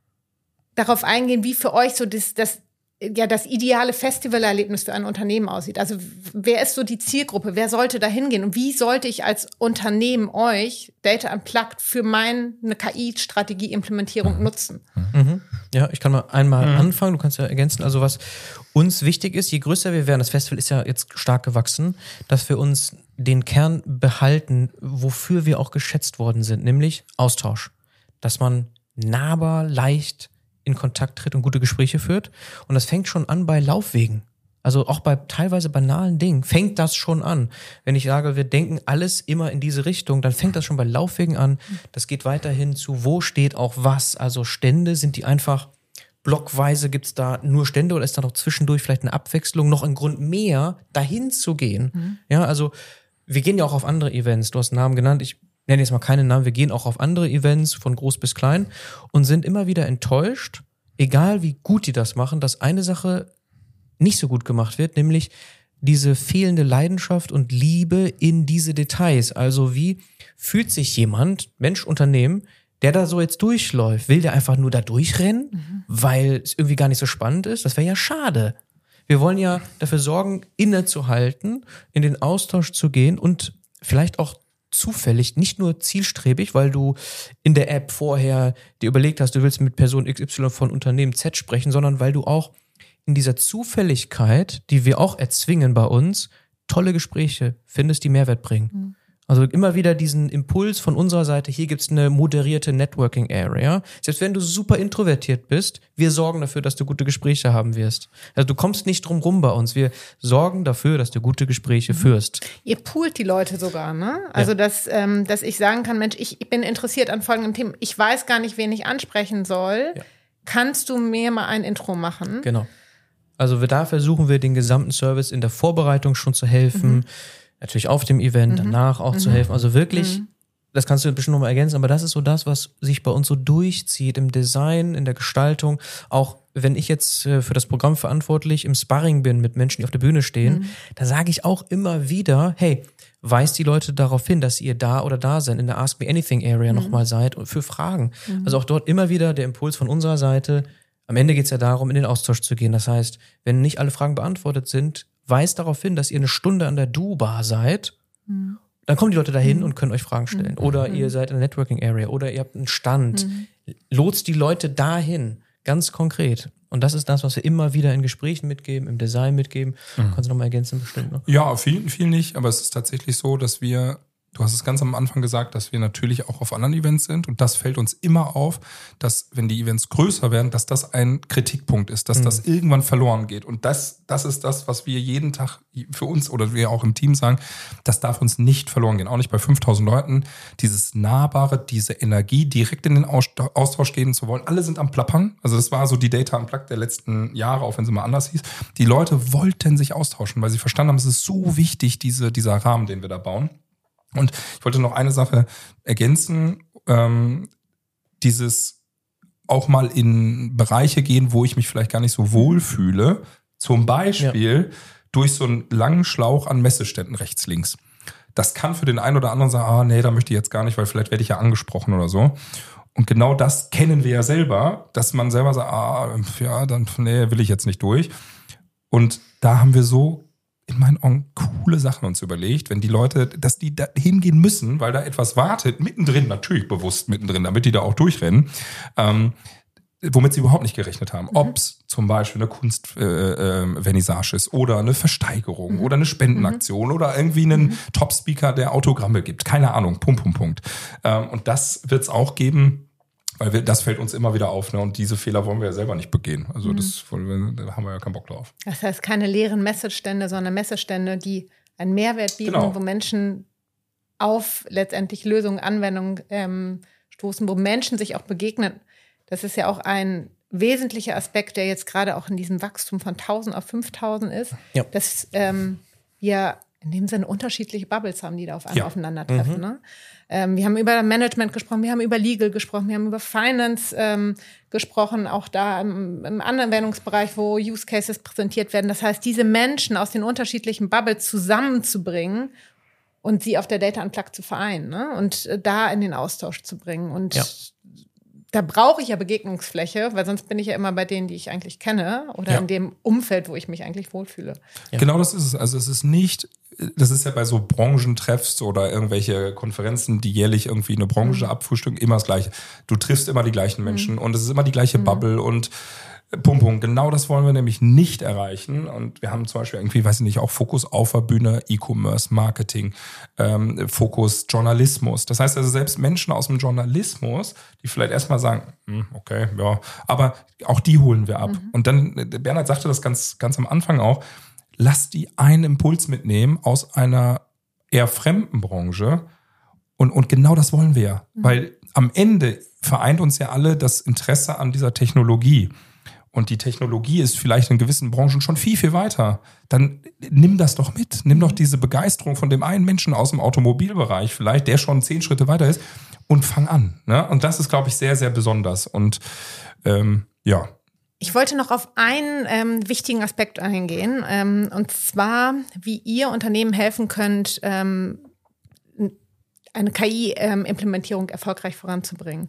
S1: darauf eingehen, wie für euch so das, das, ja, das ideale Festivalerlebnis für ein Unternehmen aussieht? Also wer ist so die Zielgruppe? Wer sollte da hingehen? Und wie sollte ich als Unternehmen euch Data Unplugged für meine K I-Strategie-Implementierung nutzen?
S3: Mhm. Ja, ich kann mal einmal
S2: Mhm.
S3: anfangen, du kannst ja ergänzen. Also was uns wichtig ist, je größer wir werden, das Festival ist ja jetzt stark gewachsen, dass wir uns den Kern behalten, wofür wir auch geschätzt worden sind, nämlich Austausch. Dass man nahbar, leicht in Kontakt tritt und gute Gespräche führt. Und das fängt schon an bei Laufwegen. Also auch bei teilweise banalen Dingen fängt das schon an. Wenn ich sage, wir denken alles immer in diese Richtung, dann fängt das schon bei Laufwegen an. Das geht weiterhin zu, wo steht auch was. Also Stände, sind die einfach blockweise, gibt's da nur Stände oder ist da noch zwischendurch vielleicht eine Abwechslung, noch ein Grund mehr, dahin zu gehen? Mhm. Ja, also wir gehen ja auch auf andere Events. Du hast Namen genannt, ich nenne jetzt mal keine Namen, wir gehen auch auf andere Events von groß bis klein und sind immer wieder enttäuscht, egal wie gut die das machen, dass eine Sache nicht so gut gemacht wird, nämlich diese fehlende Leidenschaft und Liebe in diese Details. Also wie fühlt sich jemand, Mensch, Unternehmen, der da so jetzt durchläuft? Will der einfach nur da durchrennen, mhm. weil es irgendwie gar nicht so spannend ist? Das wäre ja schade. Wir wollen ja dafür sorgen, innezuhalten, in den Austausch zu gehen und vielleicht auch zufällig, nicht nur zielstrebig, weil du in der App vorher dir überlegt hast, du willst mit Person X Y von Unternehmen Z sprechen, sondern weil du auch in dieser Zufälligkeit, die wir auch erzwingen bei uns, tolle Gespräche findest, die Mehrwert bringen. Mhm. Also immer wieder diesen Impuls von unserer Seite, hier gibt's eine moderierte Networking Area. Selbst wenn du super introvertiert bist, wir sorgen dafür, dass du gute Gespräche haben wirst. Also du kommst nicht drum rum bei uns. Wir sorgen dafür, dass du gute Gespräche mhm. führst.
S1: Ihr poolt die Leute sogar, ne? Also ja. dass, ähm, dass ich sagen kann, Mensch, ich bin interessiert an folgendem Thema. Ich weiß gar nicht, wen ich ansprechen soll. Ja. Kannst du mir mal ein Intro machen?
S3: Genau. Also wir, da versuchen wir den gesamten Service in der Vorbereitung schon zu helfen. Mhm. Natürlich auf dem Event, mhm. danach auch mhm. zu helfen. Also wirklich, mhm. das kannst du bestimmt nochmal ergänzen, aber das ist so das, was sich bei uns so durchzieht im Design, in der Gestaltung. Auch wenn ich jetzt äh, für das Programm verantwortlich im Sparring bin mit Menschen, die auf der Bühne stehen, mhm. da sage ich auch immer wieder, hey, weist die Leute darauf hin, dass ihr da oder da seid, in der Ask Me Anything Area mhm. nochmal seid und für Fragen. Mhm. Also auch dort immer wieder der Impuls von unserer Seite. Am Ende geht es ja darum, in den Austausch zu gehen. Das heißt, wenn nicht alle Fragen beantwortet sind, weist darauf hin, dass ihr eine Stunde an der Du-Bar seid, mhm. dann kommen die Leute dahin mhm. und können euch Fragen stellen. Mhm. Oder ihr seid in der Networking Area oder ihr habt einen Stand. Mhm. Lotst die Leute dahin, ganz konkret. Und das ist das, was wir immer wieder in Gesprächen mitgeben, im Design mitgeben. Mhm. Kannst du noch mal ergänzen bestimmt noch?
S2: Ja, viel, viel nicht, aber es ist tatsächlich so, dass wir, du hast es ganz am Anfang gesagt, dass wir natürlich auch auf anderen Events sind und das fällt uns immer auf, dass wenn die Events größer werden, dass das ein Kritikpunkt ist, dass mhm. das irgendwann verloren geht und das, das ist das, was wir jeden Tag für uns oder wir auch im Team sagen, das darf uns nicht verloren gehen, auch nicht bei fünftausend Leuten, dieses Nahbare, diese Energie, direkt in den Austausch gehen zu wollen, alle sind am Plappern, also das war so die Data Unplugged der letzten Jahre, auch wenn sie mal anders hieß, die Leute wollten sich austauschen, weil sie verstanden haben, es ist so wichtig, diese, dieser Rahmen, den wir da bauen. Und ich wollte noch eine Sache ergänzen, ähm, dieses auch mal in Bereiche gehen, wo ich mich vielleicht gar nicht so wohl fühle, zum Beispiel ja. durch so einen langen Schlauch an Messeständen rechts, links. Das kann für den einen oder anderen sagen, ah nee, da möchte ich jetzt gar nicht, weil vielleicht werde ich ja angesprochen oder so. Und genau das kennen wir ja selber, dass man selber sagt, ah ja, dann nee, will ich jetzt nicht durch. Und da haben wir so in meinen Augen coole Sachen uns überlegt, wenn die Leute, dass die da hingehen müssen, weil da etwas wartet, mittendrin, natürlich bewusst mittendrin, damit die da auch durchrennen, ähm, womit sie überhaupt nicht gerechnet haben. Mhm. Ob es zum Beispiel eine Kunstvernissage äh, ist oder eine Versteigerung mhm. oder eine Spendenaktion mhm. oder irgendwie einen mhm. Top-Speaker, der Autogramme gibt. Keine Ahnung, Punkt, Punkt, Punkt. Ähm, und das wird es auch geben, weil wir, das fällt uns immer wieder auf, ne? Und diese Fehler wollen wir ja selber nicht begehen. Also
S1: mhm.
S2: das da haben wir ja keinen Bock drauf.
S1: Das heißt, keine leeren Messestände, sondern Messestände, die einen Mehrwert bieten, genau. wo Menschen auf letztendlich Lösungen, Anwendungen ähm, stoßen, wo Menschen sich auch begegnen. Das ist ja auch ein wesentlicher Aspekt, der jetzt gerade auch in diesem Wachstum von tausend auf fünftausend ist,
S3: ja.
S1: dass ähm, wir in dem Sinne unterschiedliche Bubbles haben, die da auf einmal
S2: Ja.
S1: aufeinandertreffen.
S3: Mhm.
S1: Ne? Ähm, wir haben über Management gesprochen, wir haben über Legal gesprochen, wir haben über Finance ähm, gesprochen, auch da im, im Anwendungsbereich, wo Use Cases präsentiert werden. Das heißt, diese Menschen aus den unterschiedlichen Bubbles zusammenzubringen und sie auf der Data Unplugged zu vereinen, ne? Und äh, da in den Austausch zu bringen. Und
S3: Ja.
S1: da brauche ich ja Begegnungsfläche, weil sonst bin ich ja immer bei denen, die ich eigentlich kenne oder
S2: Ja.
S1: in dem Umfeld, wo ich mich eigentlich wohlfühle.
S3: Ja.
S2: Genau das ist es. Also es ist nicht, das ist ja bei so Branchentreffs oder irgendwelche Konferenzen, die jährlich irgendwie eine Branche abfrühstücken, immer das Gleiche. Du triffst immer die gleichen Menschen und es ist immer die gleiche Bubble und Punkt, Punkt. Genau das wollen wir nämlich nicht erreichen. Und wir haben zum Beispiel irgendwie, weiß ich nicht, auch Fokus auf der Bühne, E-Commerce, Marketing, ähm, Fokus Journalismus. Das heißt also, selbst Menschen aus dem Journalismus, die vielleicht erstmal sagen, hm, okay, ja, aber auch die holen wir ab. Mhm. Und dann, Bernhard sagte das ganz, ganz am Anfang auch, lass die einen Impuls mitnehmen aus einer eher fremden Branche. Und, und genau das wollen wir ja. Mhm. Weil am Ende vereint uns ja alle das Interesse an dieser Technologie. Und die Technologie ist vielleicht in gewissen Branchen schon viel, viel weiter. Dann nimm das doch mit. Nimm doch diese Begeisterung von dem einen Menschen aus dem Automobilbereich vielleicht, der schon zehn Schritte weiter ist, und fang an. Ne? Und das ist, glaube ich, sehr, sehr besonders. Und ähm, ja.
S1: Ich wollte noch auf einen ähm, wichtigen Aspekt eingehen. Ähm, und zwar, wie ihr Unternehmen helfen könnt, ähm, eine K I-Implementierung erfolgreich voranzubringen.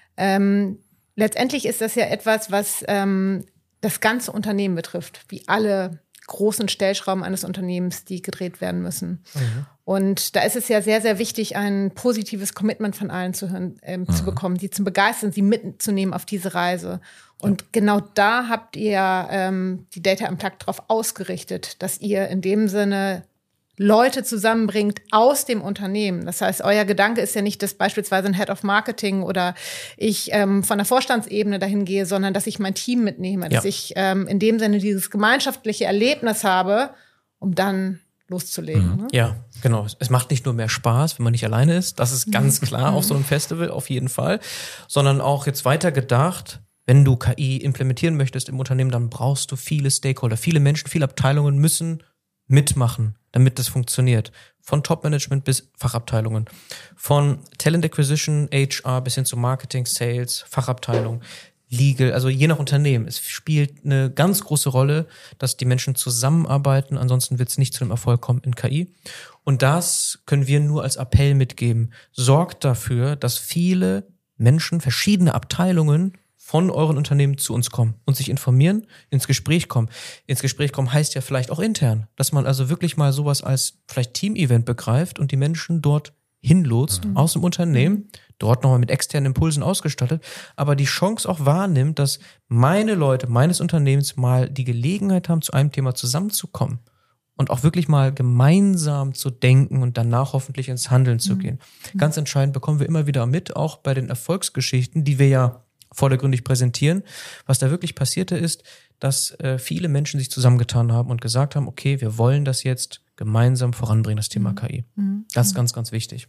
S1: Ähm, Letztendlich ist das ja etwas, was ähm, das ganze Unternehmen betrifft, wie alle großen Stellschrauben eines Unternehmens, die gedreht werden müssen. Mhm. Und da ist es ja sehr, sehr wichtig, ein positives Commitment von allen zu, hören, ähm, mhm. zu bekommen, die zu begeistern, sie mitzunehmen auf diese Reise. Und ja. genau da habt ihr ähm, die Data Unplugged darauf ausgerichtet, dass ihr in dem Sinne Leute zusammenbringt aus dem Unternehmen. Das heißt, euer Gedanke ist ja nicht, dass beispielsweise ein Head of Marketing oder ich ähm, von der Vorstandsebene dahin gehe, sondern dass ich mein Team mitnehme, ja. dass ich ähm, in dem Sinne dieses gemeinschaftliche Erlebnis habe, um dann loszulegen.
S3: Mhm.
S1: Ne?
S3: Ja, genau. Es macht nicht nur mehr Spaß, wenn man nicht alleine ist. Das ist ganz klar
S1: mhm.
S3: auf so einem Festival, auf jeden Fall. Sondern auch jetzt weiter gedacht, wenn du K I implementieren möchtest im Unternehmen, dann brauchst du viele Stakeholder. Viele Menschen, viele Abteilungen müssen mitmachen, damit das funktioniert. Von Top-Management bis Fachabteilungen. Von Talent Acquisition, H R bis hin zu Marketing, Sales, Fachabteilung, Legal, also je nach Unternehmen. Es spielt eine ganz große Rolle, dass die Menschen zusammenarbeiten, ansonsten wird es nicht zu einem Erfolg kommen in K I. Und das können wir nur als Appell mitgeben. Sorgt dafür, dass viele Menschen, verschiedene Abteilungen von euren Unternehmen zu uns kommen und sich informieren, ins Gespräch kommen. Ins Gespräch kommen heißt ja vielleicht auch intern, dass man also wirklich mal sowas als vielleicht Team-Event begreift und die Menschen dort hinlotst mhm. aus dem Unternehmen, dort nochmal mit externen Impulsen ausgestattet, aber die Chance auch wahrnimmt, dass meine Leute meines Unternehmens mal die Gelegenheit haben, zu einem Thema zusammenzukommen und auch wirklich mal gemeinsam zu denken und danach hoffentlich ins Handeln zu mhm. gehen. Ganz entscheidend bekommen wir immer wieder mit, auch bei den Erfolgsgeschichten, die wir ja vordergründig präsentieren. Was da wirklich passierte ist, dass äh, viele Menschen sich zusammengetan haben und gesagt haben, okay, wir wollen das jetzt gemeinsam voranbringen, das Thema K I.
S1: Mhm.
S3: Das ist ganz, ganz wichtig.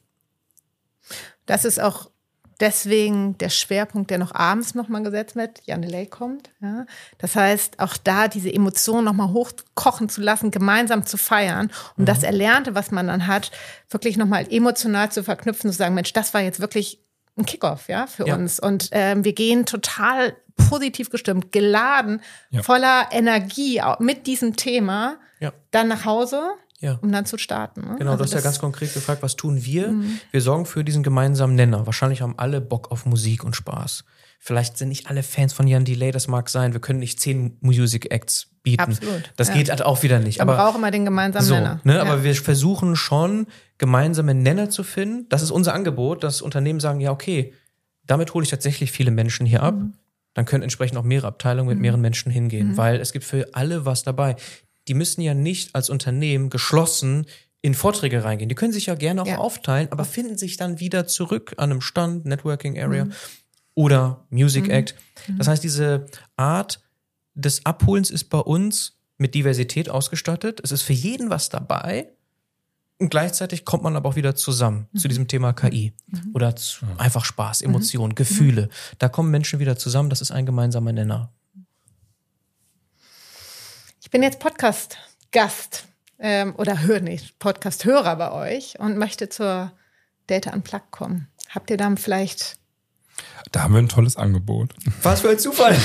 S1: Das ist auch deswegen der Schwerpunkt, der noch abends nochmal gesetzt wird, Jan Delay kommt. Ja. Das heißt, auch da diese Emotionen nochmal hochkochen zu lassen, gemeinsam zu feiern und mhm. das Erlernte, was man dann hat, wirklich nochmal emotional zu verknüpfen, zu sagen, Mensch, das war jetzt wirklich ein Kickoff, ja, für ja. uns. Und ähm, wir gehen total positiv gestimmt, geladen, ja. voller Energie mit diesem Thema ja. dann nach Hause, ja. um dann zu starten. Ne?
S3: Genau,
S1: also
S3: du hast ja ganz konkret gefragt, was tun wir? Mhm. Wir sorgen für diesen gemeinsamen Nenner. Wahrscheinlich haben alle Bock auf Musik und Spaß. Vielleicht sind nicht alle Fans von Jan Delay, das mag sein. Wir können nicht zehn Music Acts bieten.
S1: Absolut.
S3: Das ja. geht halt auch wieder nicht.
S1: Man
S3: aber
S1: braucht immer den gemeinsamen
S3: so,
S1: Nenner.
S3: Ne,
S1: ja.
S3: Aber wir versuchen schon, gemeinsame Nenner zu finden. Das ist unser Angebot, dass Unternehmen sagen, ja okay, damit hole ich tatsächlich viele Menschen hier ab. Mhm. Dann können entsprechend auch mehrere Abteilungen mit mhm. mehreren Menschen hingehen, mhm. weil es gibt für alle was dabei. Die müssen ja nicht als Unternehmen geschlossen in Vorträge reingehen. Die können sich ja gerne auch ja. aufteilen, aber finden sich dann wieder zurück an einem Stand, Networking Area mhm. oder Music mhm. Act. Das heißt, diese Art des Abholens ist bei uns mit Diversität ausgestattet. Es ist für jeden was dabei. Und gleichzeitig kommt man aber auch wieder zusammen mhm. zu diesem Thema K I mhm. oder zu einfach Spaß, Emotionen, mhm. Gefühle. Da kommen Menschen wieder zusammen. Das ist ein gemeinsamer Nenner.
S1: Ich bin jetzt Podcast-Gast ähm, oder hör nicht, Podcast-Hörer bei euch und möchte zur Data Unplugged kommen. Habt ihr dann vielleicht...
S2: Da haben wir ein tolles Angebot.
S3: Was für ein Zufall.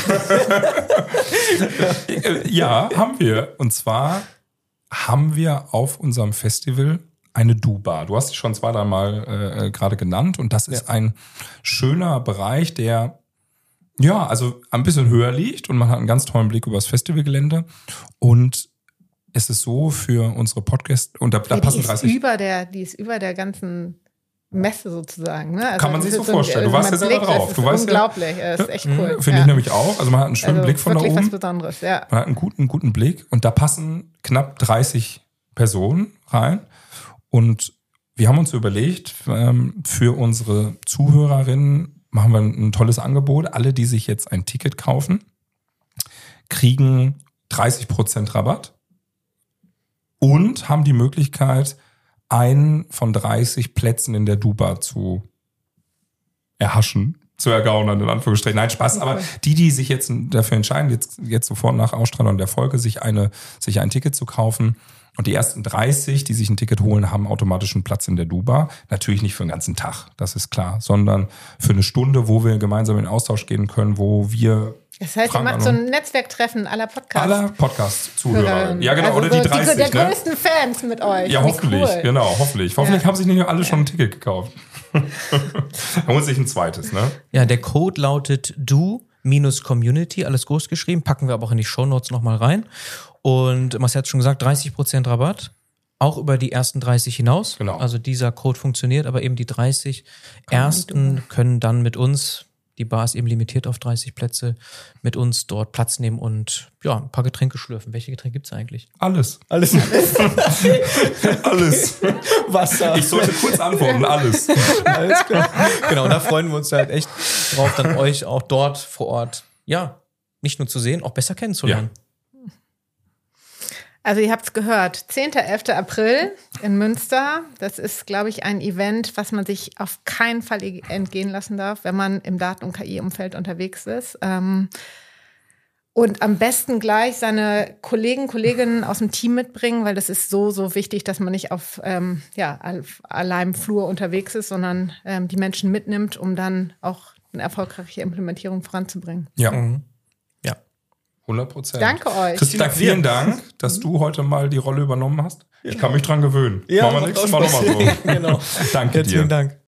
S2: Ja, haben wir. Und zwar haben wir auf unserem Festival eine Du-Bar. Du hast sie schon zwei, drei Mal äh, gerade genannt. Und das ist ja. ein schöner Bereich, der ja, also ein bisschen höher liegt. Und man hat einen ganz tollen Blick über das Festivalgelände. Und es ist so für unsere Podcasts, und da, da
S1: ja,
S2: passen
S1: die
S2: dreißig...
S1: Ist über der, die ist über der ganzen... Messe sozusagen. Ne? Also
S2: kann man sich so
S1: so
S2: vorstellen.
S1: Ein,
S2: du warst ja selber
S1: Blick,
S2: drauf.
S1: Das
S2: du
S1: ist
S2: weißt
S1: unglaublich.
S2: Ja,
S1: das ist echt cool.
S2: Finde
S1: ja.
S2: ich nämlich auch. Also man hat einen schönen
S1: also
S2: Blick von da oben.
S1: Wirklich was Besonderes, ja.
S2: Man hat einen guten, einen guten Blick. Und da passen knapp dreißig Personen rein. Und wir haben uns überlegt, für unsere Zuhörerinnen machen wir ein tolles Angebot. Alle, die sich jetzt ein Ticket kaufen, kriegen dreißig Prozent Rabatt und haben die Möglichkeit, einen von dreißig Plätzen in der Du-Bar zu erhaschen, zu ergaunern, in Anführungsstrichen. Nein, Spaß. Aber die, die sich jetzt dafür entscheiden, jetzt, jetzt sofort nach Ausstrahlung der Folge, sich eine, sich ein Ticket zu kaufen, und die ersten dreißig, die sich ein Ticket holen, haben automatisch einen Platz in der Du-Bar. Natürlich nicht für den ganzen Tag, das ist klar, sondern für eine Stunde, wo wir gemeinsam in den Austausch gehen können, wo wir...
S1: Das heißt, ihr macht so ein Netzwerktreffen aller Podcasts.
S2: Aller Podcast-Zuhörer. Ja, genau,
S1: also
S2: oder
S1: so
S2: die dreißig.
S1: Die, der
S2: ne?
S1: größten Fans mit euch.
S2: Ja,
S1: Wie
S2: hoffentlich,
S1: cool.
S2: genau, hoffentlich. Hoffentlich
S1: ja.
S2: haben sich nicht alle
S1: ja.
S2: schon ein Ticket gekauft. Haben uns sich ein zweites, ne?
S3: Ja, der Code lautet do-community, alles groß geschrieben, packen wir aber auch in die Shownotes nochmal rein. Und Marcel hat schon gesagt, dreißig Prozent Rabatt. Auch über die ersten dreißig hinaus.
S2: Genau.
S3: Also dieser Code funktioniert, aber eben die dreißig Ersten können dann mit uns, die Bar ist eben limitiert auf dreißig Plätze, mit uns dort Platz nehmen und ja, ein paar Getränke schlürfen. Welche Getränke gibt's eigentlich?
S2: Alles.
S3: Alles.
S2: Alles.
S3: Wasser.
S2: Ich sollte kurz antworten, alles.
S3: Alles klar. Genau, und da freuen wir uns halt echt drauf, dann euch auch dort vor Ort, ja, nicht nur zu sehen, auch besser kennenzulernen.
S2: Ja.
S1: Also ihr habt es gehört, zehnter elfter April in Münster. Das ist, glaube ich, ein Event, was man sich auf keinen Fall entgehen lassen darf, wenn man im Daten- und K I-Umfeld unterwegs ist. Und am besten gleich seine Kollegen, Kolleginnen aus dem Team mitbringen, weil das ist so, so wichtig, dass man nicht auf, ähm, ja, allein im Flur unterwegs ist, sondern ähm, die Menschen mitnimmt, um dann auch eine erfolgreiche Implementierung voranzubringen.
S2: Ja.
S3: Mhm. Ja.
S2: hundert Prozent.
S1: Danke euch.
S2: Christina, vielen Dank, dass du heute mal die Rolle übernommen hast. Ich kann mich dran gewöhnen.
S3: Ja,
S2: Machen wir nächstes Mal nochmal so.
S3: Genau.
S2: Danke dir.
S3: Vielen Dank.